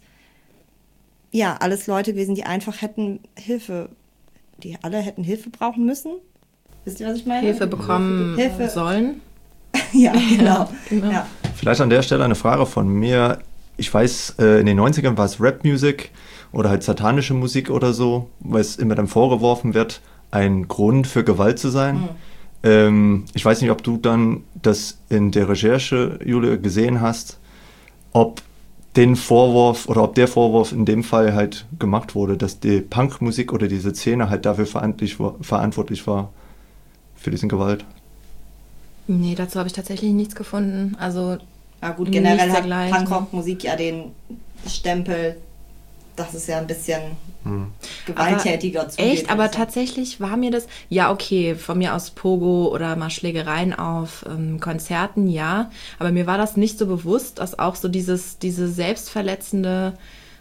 Leute gewesen, die einfach die alle hätten Hilfe brauchen müssen. Wisst ihr, was ich meine? Hilfe bekommen sollen. Ja, genau. Ja. Vielleicht an der Stelle eine Frage von mir. Ich weiß, in den 90ern war es Rap-Music oder halt satanische Musik oder so, weil es immer dann vorgeworfen wird, ein Grund für Gewalt zu sein. Ich weiß nicht, ob du dann das in der Recherche, Julia, gesehen hast, ob der Vorwurf in dem Fall halt gemacht wurde, dass die Punkmusik oder diese Szene halt dafür verantwortlich war für diesen Gewalt. Nee, dazu habe ich tatsächlich nichts gefunden. Also, gut, generell hat Punkrock-Musik ja den Stempel, dass es ja ein bisschen gewalttätiger zugeht. Echt, aber tatsächlich war mir das, von mir aus Pogo oder mal Schlägereien auf Konzerten, ja, aber mir war das nicht so bewusst, dass auch so diese selbstverletzende,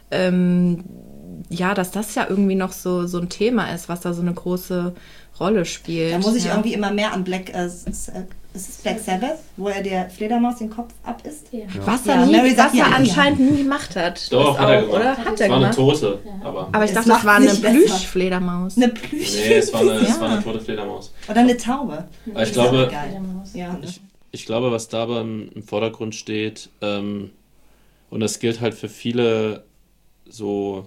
dass das ja irgendwie noch so ein Thema ist, was da so eine große Rolle spielt. Da muss ich irgendwie immer mehr an Black Sabbath, wo er der Fledermaus den Kopf abisst. Ja. Was er anscheinend nie gemacht hat. Doch, hat er gemacht. Oder? Hat er war gemacht? Eine Tote. Aber ich dachte, das war eine Plüschfledermaus. Eine Plüschfledermaus? Nee, es war eine tote Fledermaus. Oder eine Taube. Aber ich glaube, was da aber im Vordergrund steht, und das gilt halt für viele so,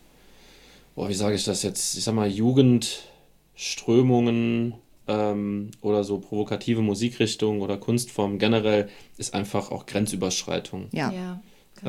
wie sage ich das jetzt? Ich sag mal, Jugendströmungen oder so provokative Musikrichtungen oder Kunstformen generell ist einfach auch Grenzüberschreitung. Ja.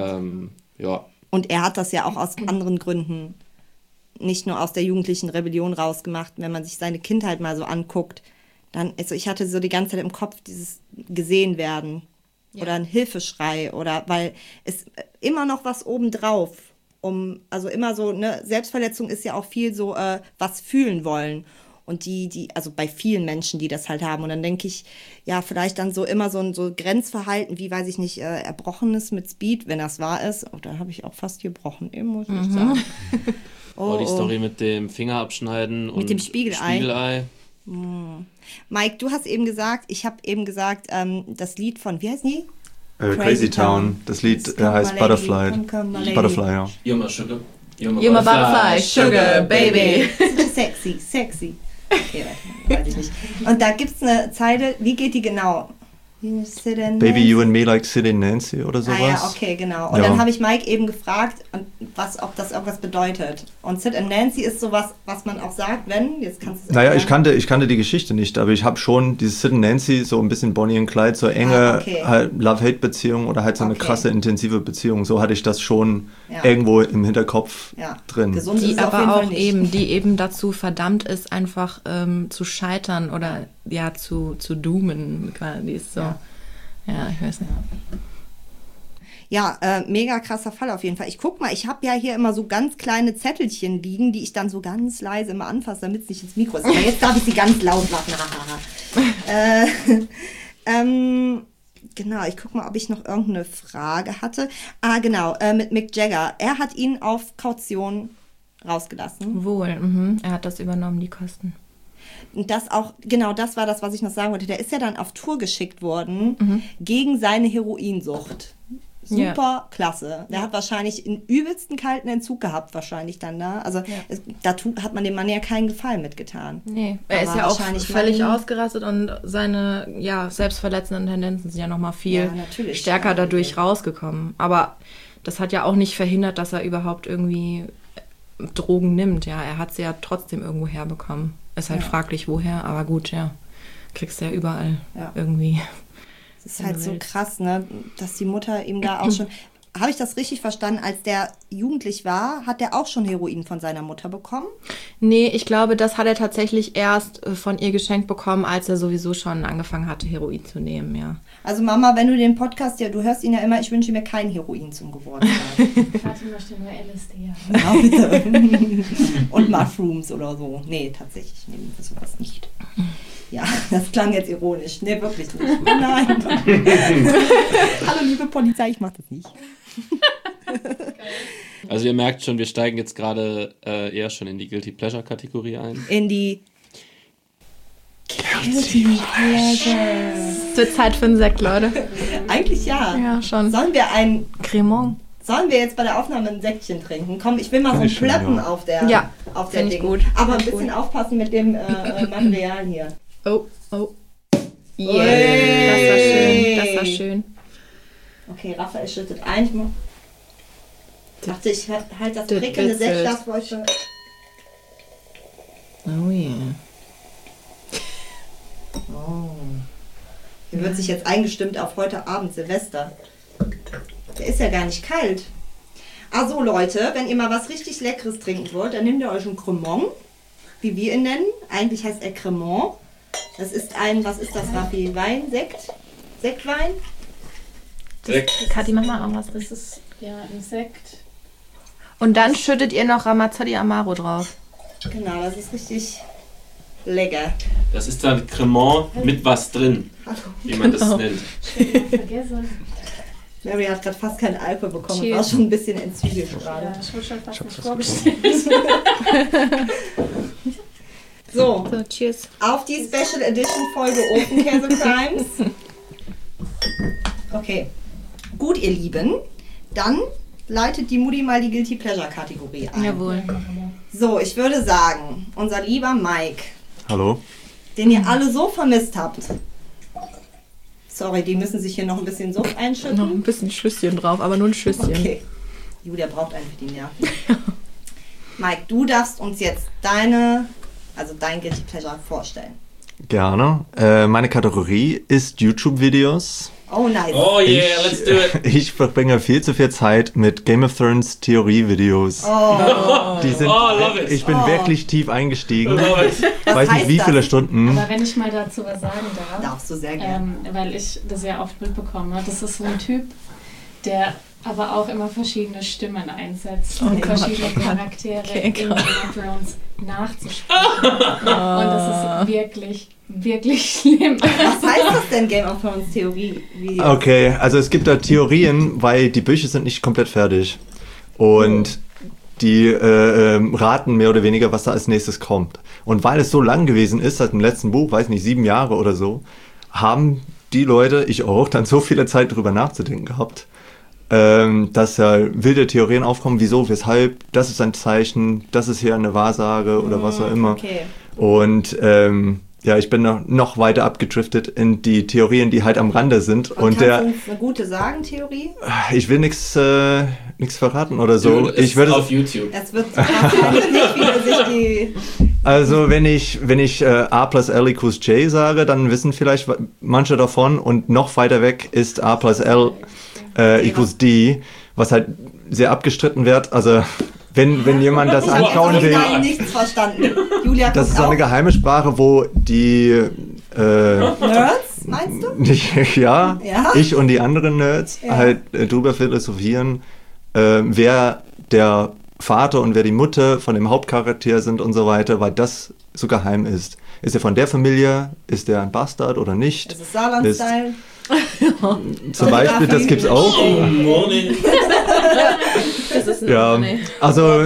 Und er hat das ja auch aus anderen Gründen, nicht nur aus der jugendlichen Rebellion rausgemacht. Wenn man sich seine Kindheit mal so anguckt, dann, also ich hatte so die ganze Zeit im Kopf dieses gesehen werden oder ein Hilfeschrei oder weil es immer noch was obendrauf, also immer so, ne, Selbstverletzung ist ja auch viel so, was fühlen wollen. Und also bei vielen Menschen, die das halt haben. Und dann denke ich, ja, vielleicht dann so immer so ein Grenzverhalten, wie, weiß ich nicht, Erbrochenes mit Speed, wenn das wahr ist. Oh, da habe ich auch fast gebrochen, muss ich sagen. Die Story mit dem Fingerabschneiden und dem Spiegelei. Mike, du hast eben gesagt, ich habe eben gesagt, das Lied von, wie heißt die? Crazy Town. Das Lied heißt Butterfly. Butterfly, ja. You're my sugar. You're my butterfly, sugar, baby. Sexy. Okay, weiß ich nicht. Und da gibt es eine Zeile, wie geht die genau? Baby, you and me like Sid and Nancy oder sowas. Ja, okay, genau. Und dann habe ich Mike eben gefragt, ob das irgendwas bedeutet. Und Sid and Nancy ist sowas, was man auch sagt, wenn, jetzt kannst du es erklären. ich kannte die Geschichte nicht, aber ich habe schon dieses Sid and Nancy, so ein bisschen Bonnie und Clyde, so enge halt Love-Hate-Beziehung oder halt so eine krasse, intensive Beziehung. So hatte ich das schon irgendwo im Hinterkopf drin. Gesund die ist auf aber jeden Fall auch nicht. die eben dazu verdammt ist, einfach zu scheitern oder zu doomen. Die ist so. Ja, ich weiß nicht. Ja, mega krasser Fall auf jeden Fall. Ich guck mal, ich habe ja hier immer so ganz kleine Zettelchen liegen, die ich dann so ganz leise immer anfasse, damit es nicht ins Mikro ist. Aber jetzt darf ich sie ganz laut machen. Genau, ich guck mal, ob ich noch irgendeine Frage hatte. Genau, mit Mick Jagger. Er hat ihn auf Kaution rausgelassen. Wohl, er hat das übernommen, die Kosten. Und das auch, genau das war das, was ich noch sagen wollte. Der ist ja dann auf Tour geschickt worden gegen seine Heroinsucht. Super klasse. Der hat wahrscheinlich den übelsten kalten Entzug gehabt, wahrscheinlich dann da. Also da hat man dem Mann ja keinen Gefallen mitgetan. Nee, er ist ja auch völlig ausgerastet und seine selbstverletzenden Tendenzen sind ja nochmal viel stärker dadurch rausgekommen. Aber das hat ja auch nicht verhindert, dass er überhaupt irgendwie Drogen nimmt. Ja, er hat sie ja trotzdem irgendwo herbekommen. Ist halt fraglich, woher, aber gut, kriegst du ja überall irgendwie. Das ist halt so krass, ne, dass die Mutter ihm da auch schon... Habe ich das richtig verstanden? Als der jugendlich war, hat der auch schon Heroin von seiner Mutter bekommen? Nee, ich glaube, das hat er tatsächlich erst von ihr geschenkt bekommen, als er sowieso schon angefangen hatte, Heroin zu nehmen, ja. Also Mama, wenn du den Podcast, ja, du hörst ihn ja immer, ich wünsche mir kein Heroin zum Geburtstag. Kathi möchte nur LSD haben. Ja, bitte. Und Mushrooms oder so. Nee, tatsächlich nehmen wir sowas nicht. Ja, das klang jetzt ironisch. Nee, wirklich nicht. Nein. Hallo, liebe Polizei, ich mach das nicht. Also ihr merkt schon, wir steigen jetzt gerade eher schon in die Guilty Pleasure Kategorie ein. In die Guilty Pleasure. Es wird Zeit für einen Sekt, Leute. Eigentlich ja. Ja, schon. Sollen wir jetzt bei der Aufnahme ein Säckchen trinken? Komm, ich will mal so ein Plöppen auf der find ich Ding. gut. Aber ein Find ich bisschen aufpassen mit dem Material hier. Oh. Yeah. Das war schön. Okay, Raphael schüttet ein. Ich dachte, ich halte das prickelnde witzelt. Sektglas für euch. Oh yeah. Oh. Hier wird sich jetzt eingestimmt auf heute Abend Silvester. Der ist ja gar nicht kalt. Also Leute, wenn ihr mal was richtig Leckeres trinken wollt, dann nehmt ihr euch einen Cremant, wie wir ihn nennen. Eigentlich heißt er Cremant. Das ist ein, was ist das, Raffi? Wein? Sekt? Sektwein? Kathi, mach mal auch was. Das ist ja ein Sekt. Und dann schüttet ihr noch Ramazzotti Amaro drauf. Genau, das ist richtig lecker. Das ist dann Cremant mit was drin, wie man das nennt. Vergessen. Mary hat gerade fast keinen Alkohol bekommen. Cheers. War schon ein bisschen entzügelt gerade. Ja, ich wurde schon fast nicht vorgestellt. So, So, cheers. auf die Special Edition Folge Ofenkäse Crimes. Okay, gut ihr Lieben, dann leitet die Mutti mal die Guilty Pleasure Kategorie ein. Jawohl. So, ich würde sagen, unser lieber Mike, Hallo? den ihr alle so vermisst habt. Sorry, die müssen sich hier noch ein bisschen Suff Noch ein einschütten. bisschen Schlüsschen drauf, aber nur ein Schlüsschen. Okay. Julia braucht einfach die Nerven. Mike, du darfst uns jetzt dein Guilty Pleasure vorstellen. Gerne. Meine Kategorie ist YouTube-Videos. Oh, nice. Oh yeah, let's do it. Ich verbringe viel zu viel Zeit mit Game of Thrones Theorie-Videos. Die sind, love it. ich bin wirklich tief eingestiegen. Love it. Was Weiß nicht, heißt wie das? viele Stunden. Aber wenn ich mal dazu was sagen darf, Darfst du sehr gerne. weil ich das ja oft mitbekomme, das ist so ein Typ, der aber auch immer verschiedene Stimmen einsetzt, um verschiedene Charaktere in Game of Thrones nachzuspielen. Und das ist wirklich, wirklich schlimm. Was heißt das denn, Game of Thrones Theorie? Okay, also es gibt da Theorien, weil die Bücher sind nicht komplett fertig. Und die raten mehr oder weniger, was da als nächstes kommt. Und weil es so lang gewesen ist, seit dem letzten Buch, weiß nicht, 7 Jahre oder so, haben die Leute, ich auch, dann so viele Zeit drüber nachzudenken gehabt, dass ja wilde Theorien aufkommen, wieso, weshalb, das ist ein Zeichen, das ist hier eine Wahrsage oder was auch immer. Okay. Und ja, ich bin noch weiter abgedriftet in die Theorien, die halt am Rande sind. Und kannst du uns eine gute Sagen-Theorie? Ich will nichts verraten oder so. Dude, Ich würde auf YouTube. Das wird wahrscheinlich nicht, wie sich die... Also wenn ich A plus L equals J sage, dann wissen vielleicht manche davon, und noch weiter weg ist A plus L equals D, was halt sehr abgestritten wird. Also wenn jemand das anschauen will, Nein, nichts verstanden. Julia, das ist so guckt eine geheime Sprache, wo die Nerds, meinst du? ja, Ja? ich und die anderen Nerds Ja. halt drüber philosophieren, wer der Vater und wer die Mutter von dem Hauptcharakter sind und so weiter, weil das so geheim ist. Ist er von der Familie? Ist er ein Bastard oder nicht? Das ist Saarland-Style. Zum Beispiel, das gibt's auch. Oh, morning. Das ist ein Ja, nee. also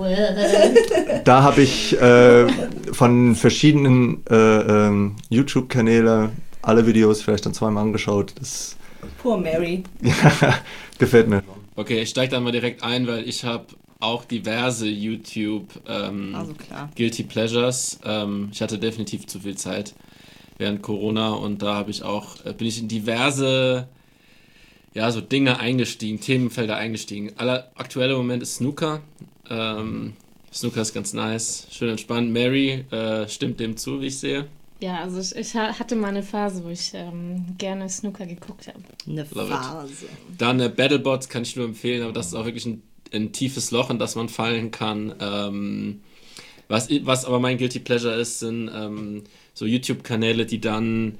da habe ich von verschiedenen YouTube-Kanälen alle Videos vielleicht dann zweimal angeschaut. Das Poor Mary. gefällt mir. Okay, ich steige da mal direkt ein, weil ich habe auch diverse YouTube Also klar. Guilty Pleasures. Ich hatte definitiv zu viel Zeit während Corona und da habe ich auch, bin ich in diverse so Dinge eingestiegen, Themenfelder eingestiegen. Aktueller Moment ist Snooker. Snooker ist ganz nice, schön entspannt. Mary stimmt dem zu, wie ich sehe. Ja, also ich hatte mal eine Phase, wo ich gerne Snooker geguckt habe. Eine Phase. Dann Battlebots kann ich nur empfehlen, aber das ist auch wirklich ein tiefes Loch, in das man fallen kann. Was aber mein Guilty Pleasure ist, sind so YouTube-Kanäle, die dann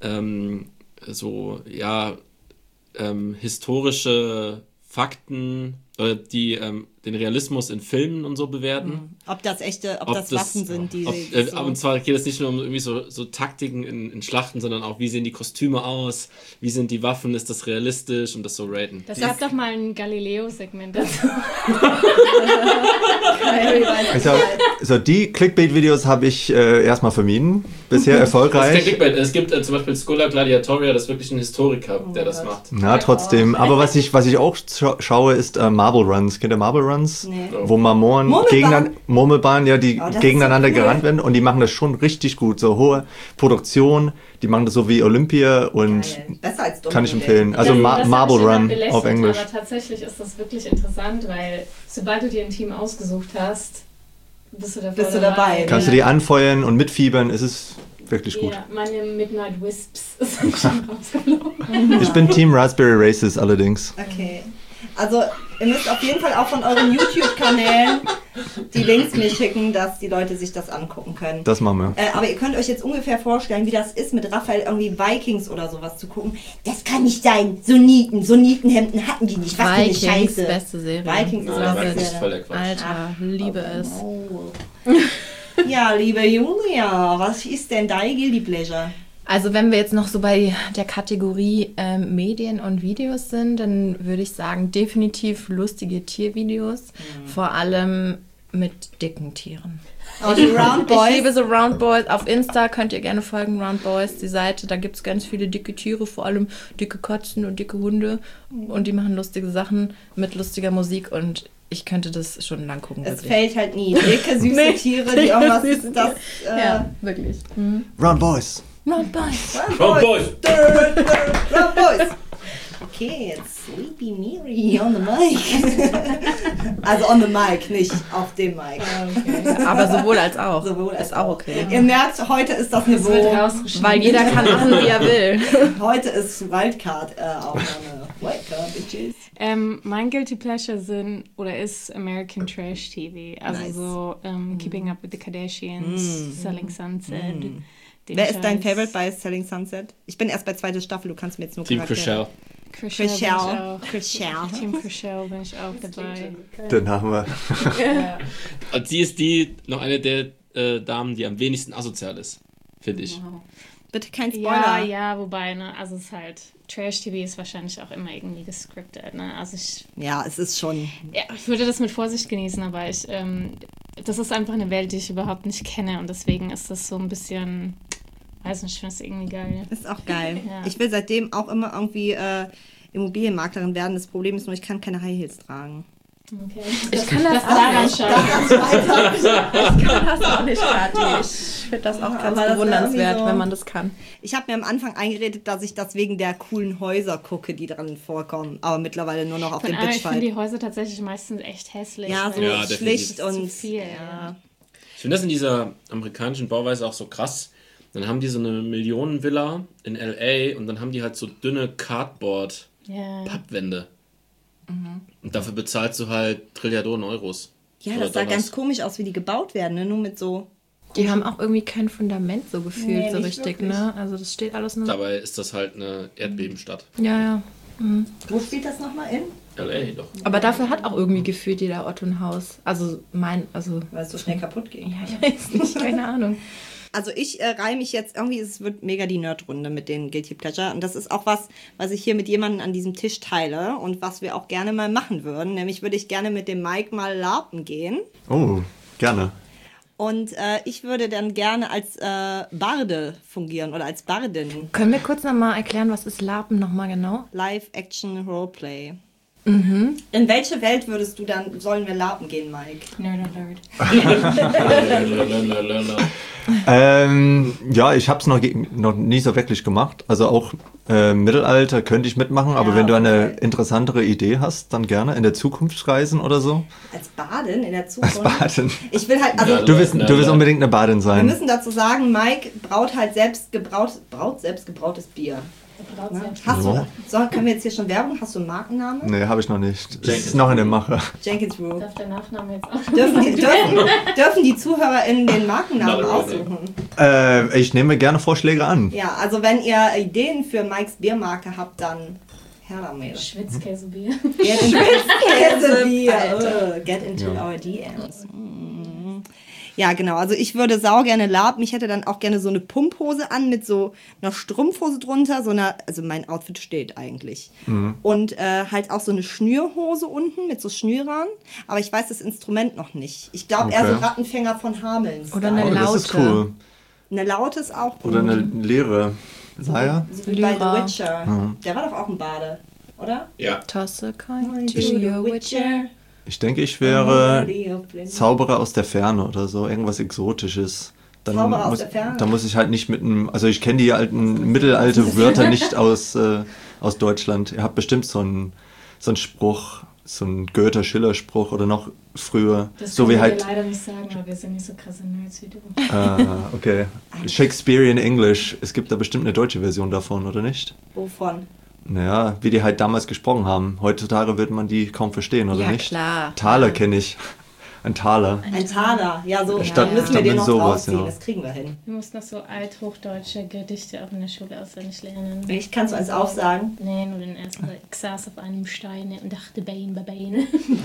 historische Fakten oder die den Realismus in Filmen und so bewerten. Ob das Waffen sind, die und zwar geht es nicht nur um irgendwie so Taktiken in Schlachten, sondern auch, wie sehen die Kostüme aus, wie sind die Waffen, ist das realistisch und das so raten. Das gab doch mal ein Galileo-Segment dazu. Also die Clickbait-Videos habe ich erstmal vermieden. Bisher erfolgreich. Das ist kein Clickbait. Es gibt zum Beispiel Schola Gladiatoria, das ist wirklich ein Historiker, der das macht. Na, trotzdem. Aber was ich auch schaue, ist Marble Runs. Kennt ihr Marble Runs? Nee. Wo Marmoren Murmelbahnen, ja, die gegeneinander so cool. gerannt werden und die machen das schon richtig gut. So hohe Produktion, die machen das so wie Olympia und besser als kann ich empfehlen. Also Das Marble hab ich Run belächelt, auf Englisch. Aber tatsächlich ist das wirklich interessant, weil sobald du dir ein Team ausgesucht hast, bist du dabei. Kannst du die anfeuern und mitfiebern, es ist wirklich gut. Ja, meine Midnight Wisps sind schon rausgeflogen. Ich bin Team Raspberry Races allerdings. Okay. Also, ihr müsst auf jeden Fall auch von euren YouTube-Kanälen die Links mir schicken, dass die Leute sich das angucken können. Das machen wir. Aber ihr könnt euch jetzt ungefähr vorstellen, wie das ist, mit Raphael irgendwie Vikings oder sowas zu gucken. Das kann nicht sein. So Nietenhemden hatten die nicht. Was für eine Vikings, Scheiße. beste Serie. Vikings ist Ja, das Vikings ist voll der Quatsch. Alter, liebe es. Ja, liebe Julia, was ist denn dein Guilty Pleasure? Also wenn wir jetzt noch so bei der Kategorie Medien und Videos sind, dann würde ich sagen, definitiv lustige Tiervideos, vor allem mit dicken Tieren. Oh, die Round Boys. Ich liebe so Round Boys. Auf Insta könnt ihr gerne folgen, Round Boys, die Seite. Da gibt es ganz viele dicke Tiere, vor allem dicke Katzen und dicke Hunde. Und die machen lustige Sachen mit lustiger Musik und ich könnte das schon lang gucken. Es wirklich. fällt halt nie. Dicke, süße Tiere, die irgendwas süße das. Ja, wirklich. Round Boys. Round Boys. Round Boys! Round Boys! Okay, jetzt Sleepy Miri on the mic. Also on the mic, nicht auf dem Mic. Okay. Aber sowohl als auch. Sowohl als ist auch okay. Ihr merkt, heute ist das Das wird Niveau. rausgeschnitten. Weil jeder kann machen, wie er will. Heute ist Wildcard-Aufnahme. Wildcard, bitches. Mein Guilty Pleasure ist American Trash TV. Also Nice. so Keeping Up with the Kardashians, Selling Sunset. Wer ist dein Favorite bei Selling Sunset? Ich bin erst bei zweiter Staffel, du kannst mir jetzt nur Team Chrishell. Chrishell. Team Chrishell bin ich auch dabei. Den haben wir. Und sie ist noch eine der Damen, die am wenigsten asozial ist, finde ich. Bitte kein Spoiler. Ja, wobei, ne, also es ist halt, Trash-TV ist wahrscheinlich auch immer irgendwie gescriptet, ne, also Ja, es ist schon. ja, ich würde das mit Vorsicht genießen, aber das ist einfach eine Welt, die ich überhaupt nicht kenne und deswegen ist das so ein bisschen, weiß nicht, ich finde das irgendwie geil. Ist auch geil. Ja. Ich will seitdem auch immer irgendwie Immobilienmaklerin werden. Das Problem ist nur, ich kann keine High Heels tragen. Okay. Ich kann das daran schon. Ich kann das auch nicht, Kathi. Ich finde das auch ganz Aber das bewundernswert, irgendwie so- wenn man das kann. Ich habe mir am Anfang eingeredet, dass ich das wegen der coolen Häuser gucke, die dran vorkommen. Aber mittlerweile nur noch auf dem Ich finde Bitchfight. die Häuser tatsächlich meistens echt hässlich. Ja, so Ja, schlicht definitiv. und Zu viel, ja. Ich finde das in dieser amerikanischen Bauweise auch so krass. Dann haben die so eine Millionenvilla in L.A. und dann haben die halt so dünne Cardboard-Pappwände. Ja. Und dafür bezahlst du halt Trilliarden Euros. Ja, Oder das sah Dollars. ganz komisch aus, wie die gebaut werden, ne? Nur mit so. Die haben auch irgendwie kein Fundament so gefühlt, Nee, so nicht richtig, wirklich. ne? Also das steht alles nur... Dabei ist das halt eine Erdbebenstadt. Ja, ja. Wo steht das nochmal in? L.A. doch. Aber dafür hat auch irgendwie gefühlt jeder Otto ein Haus. Also Weil es so schnell kaputt ging. ja, ich weiß nicht, keine Ahnung. Also ich reihe mich jetzt irgendwie, es wird mega die Nerdrunde mit den Guilty Pleasure. Und das ist auch was ich hier mit jemandem an diesem Tisch teile und was wir auch gerne mal machen würden. Nämlich würde ich gerne mit dem Mike mal larpen gehen. Oh, gerne. Und ich würde dann gerne als Barde fungieren oder als Bardin. Können wir kurz nochmal erklären, was ist LARPen nochmal genau? Live-Action Roleplay. In welche Welt würdest du dann, sollen wir lapen gehen, Mike? Nerd Alert. Ja, ich habe es noch nie so wirklich gemacht. Also auch Mittelalter könnte ich mitmachen, aber Ja, wenn du eine okay. interessantere Idee hast, dann gerne in der Zukunft reisen oder so. Als Badin in der Zukunft? Baden. Ich will halt, also Ja, Du willst unbedingt eine Badin wir sein. müssen dazu sagen, Mike braut halt selbst gebrautes Bier. Ne? Hast du, können wir jetzt hier schon Werbung? Hast du einen Markennamen? Nee, habe ich noch nicht. Das ist noch in der Mache. Jenkins Brew. Darf der Nachname jetzt auch? Dürfen die ZuhörerInnen den Markennamen Not really. aussuchen? Ich nehme gerne Vorschläge an. Ja, also wenn ihr Ideen für Mikes Biermarke habt, dann her damit. Schwitzkäsebier. Get into Käsebier. Alter. Get into Ja. our DMs. Ja, genau. Also ich würde sau gerne laben. Ich hätte dann auch gerne so eine Pumphose an mit so einer Strumpfhose drunter. Also mein Outfit steht eigentlich. Und halt auch so eine Schnürhose unten mit so Schnürern. Aber ich weiß das Instrument noch nicht. Ich glaube eher so Okay. Rattenfänger von Hameln. Oder eine Oh, das ist Laute. cool. Eine Laute ist auch gut. Oder eine leere Leier. So wie bei Lyra. The Witcher. Der war doch auch ein Bade, oder? Ja. Toss a coin to your witcher. Ich denke, ich wäre Zauberer aus der Ferne oder so, irgendwas Exotisches. Dann Zauberer aus muss, der Ferne? Da muss ich halt nicht mit einem, also ich kenne die alten Mittelalter-Wörter nicht aus Deutschland. Ihr habt bestimmt so einen Spruch, so einen Goethe-Schiller-Spruch oder noch früher. Das So wie können wir halt, dir leider nicht sagen, weil wir sind nicht so krasse Nerds wie du. okay, Shakespearean English. Es gibt da bestimmt eine deutsche Version davon, oder nicht? Wovon? Naja, wie die halt damals gesprochen haben. Heutzutage wird man die kaum verstehen, oder Ja, nicht? klar. Taler kenne ich. Ein Taler. Ein Taler. Ja, so Statt- müssen wir statt den mit noch sowas, rausziehen. ja. Das kriegen wir hin. Du musst noch so althochdeutsche Gedichte auch in der Schule auswendig lernen. Ich kann es eins aufsagen. Nee, nur den ersten. Ich saß auf einem Stein und dachte Bein bei Bein.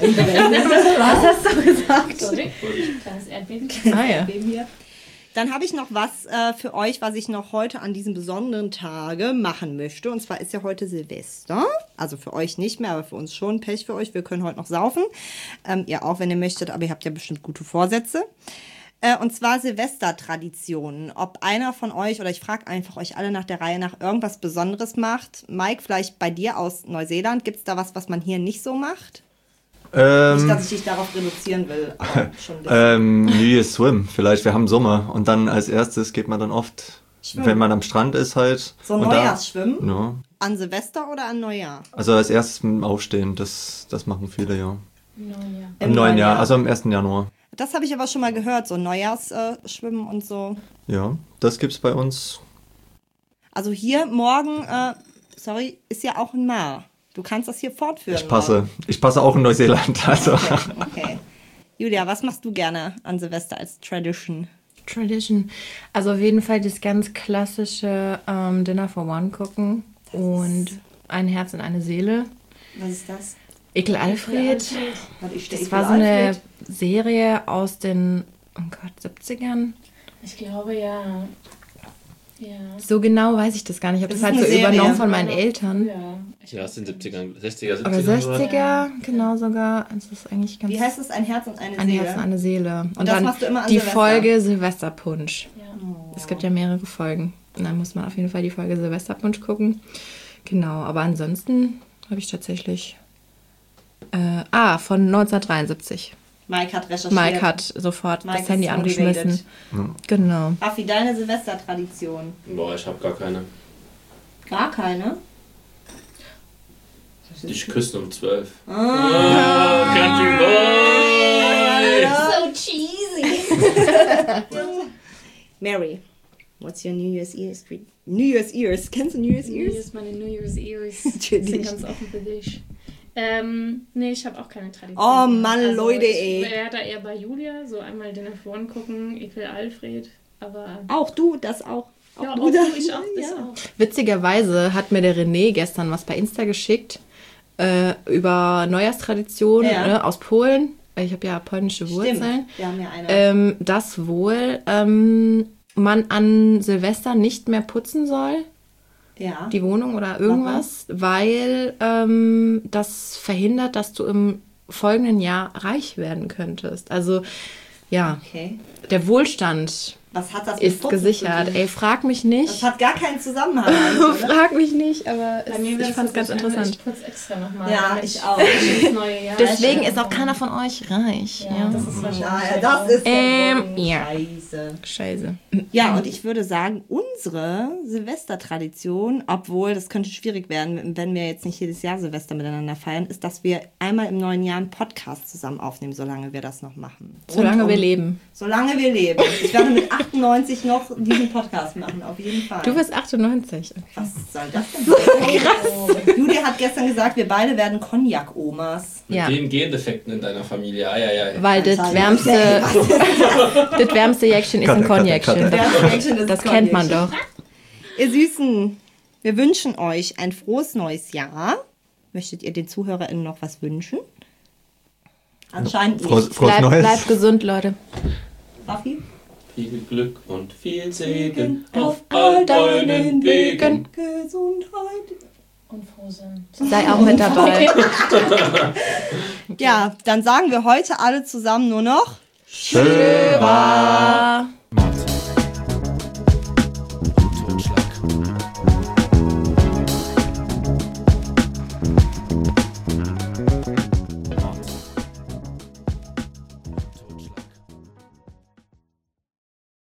Was hast du gesagt? Sorry. Kleines Erdbeben. Ah ja. Hier. Dann habe ich noch was für euch, was ich noch heute an diesem besonderen Tage machen möchte. Und zwar ist ja heute Silvester. Also für euch nicht mehr, aber für uns schon. Pech für euch. Wir können heute noch saufen. Ihr auch, wenn ihr möchtet, aber ihr habt ja bestimmt gute Vorsätze. Und zwar Silvestertraditionen. Ob einer von euch, oder ich frage einfach euch alle nach der Reihe nach, irgendwas Besonderes macht. Mike, vielleicht bei dir aus Neuseeland, gibt es da was man hier nicht so macht? Nicht, dass ich dich darauf reduzieren will, aber schon ein bisschen. New Year's Swim, vielleicht. Wir haben Sommer und dann als erstes geht man dann oft, Schwimmen. wenn man am Strand ist halt. So und Neujahrsschwimmen? Ja. An Silvester oder an Neujahr? Also als erstes mit dem Aufstehen, das machen viele, ja. Neun Jahre. Im neuen Jahr, also am 1. Januar. Das habe ich aber schon mal gehört, so Neujahrsschwimmen und so. Ja, das gibt's bei uns. Also hier morgen, ist ja auch ein Maar. Du kannst das hier fortführen. Ich passe auch in Neuseeland, also. Okay. Julia, was machst du gerne an Silvester als Tradition? Tradition. Also auf jeden Fall das ganz klassische Dinner for One gucken und ein Herz und eine Seele. Was ist das? Ekel Alfred. Warte, ich Das war so eine Serie aus den, oh Gott, 70ern. Ich glaube, ja. Ja. So genau weiß ich das gar nicht. Ich habe Das das halt ist so eine Serie. übernommen von meinen Eltern. Ja. Ja, aus den 70ern, 60er, 70er. Oder 60er, genau sogar. Das ist eigentlich ganz... Wie heißt es? Ein Herz und eine Ein Seele? Herz und eine Seele. Und das dann machst du immer an die Silvester? Folge Silvesterpunsch. Ja. Es gibt ja mehrere Folgen. Und dann muss man auf jeden Fall die Folge Silvesterpunsch gucken. Genau, aber ansonsten habe ich tatsächlich... von 1973. Mike hat recherchiert. Mike hat sofort Mike das Handy ist angeschmissen. motivated. Genau. Raffi, deine Silvestertradition? Boah, ich hab gar keine. Gar keine? Dich küssen um 12. Ah. Country Boy! So cheesy. Mary, what's your New Year's Ears? New Year's Ears. Kennst du New Year's Hier Ears? ist meine New Year's Ears. Natürlich. Sind ganz offen für dich. Nee, ich habe auch keine Tradition. Oh Mann, Leute, ey. Ich wäre da eher bei Julia, so einmal Dinner for One gucken, Ekel Alfred, aber... Auch du, das auch. Ja, auch du, du, ich auch, das Ja. auch. Witzigerweise hat mir der René gestern was bei Insta geschickt über Neujahrstraditionen Ja. aus Polen. Ich habe ja polnische Wurzeln. Stimmt, wir haben ja eine. Dass wohl man an Silvester nicht mehr putzen soll, ja. die Wohnung oder irgendwas, weil das verhindert, dass du im folgenden Jahr reich werden könntest. Also ja, Okay. der Wohlstand Was hat das mit Ist Putzen gesichert. zu tun? Ey, frag mich nicht. Das hat gar keinen Zusammenhang. Oder? Frag mich nicht, aber Bei mir ich fand es ganz interessant. Ich putze extra nochmal. Ja, ich auch. Das neue Jahr. Deswegen ist auch keiner von euch reich. Ja, das ist wahrscheinlich. Ja, das ist ja. Scheiße. Scheiße. Ja, und ich würde sagen, unsere Silvestertradition, obwohl das könnte schwierig werden, wenn wir jetzt nicht jedes Jahr Silvester miteinander feiern, ist, dass wir einmal im neuen Jahr einen Podcast zusammen aufnehmen, solange wir das noch machen. Solange wir leben. Solange wir leben. Ich werde mit 98 noch diesen Podcast machen, auf jeden Fall. Du bist 98. Was soll das denn sein? Krass. Julia hat gestern gesagt, wir beide werden Cognac-Omas. Mit Ja. den Gendefekten in deiner Familie. Ei. Weil das wärmste Jäckchen ist ein Cognacchen. Das kennt man doch. Ihr Süßen, wir wünschen euch ein frohes neues Jahr. Möchtet ihr den ZuhörerInnen noch was wünschen? Anscheinend nicht. Frohes Neues. Bleibt gesund, Leute. Raffi? Viel Glück und viel Segen auf auf all deinen Wegen. Gesundheit. Und Frohsinn. Sei auch mit dabei. Ja, dann sagen wir heute alle zusammen nur noch Schön. Ah.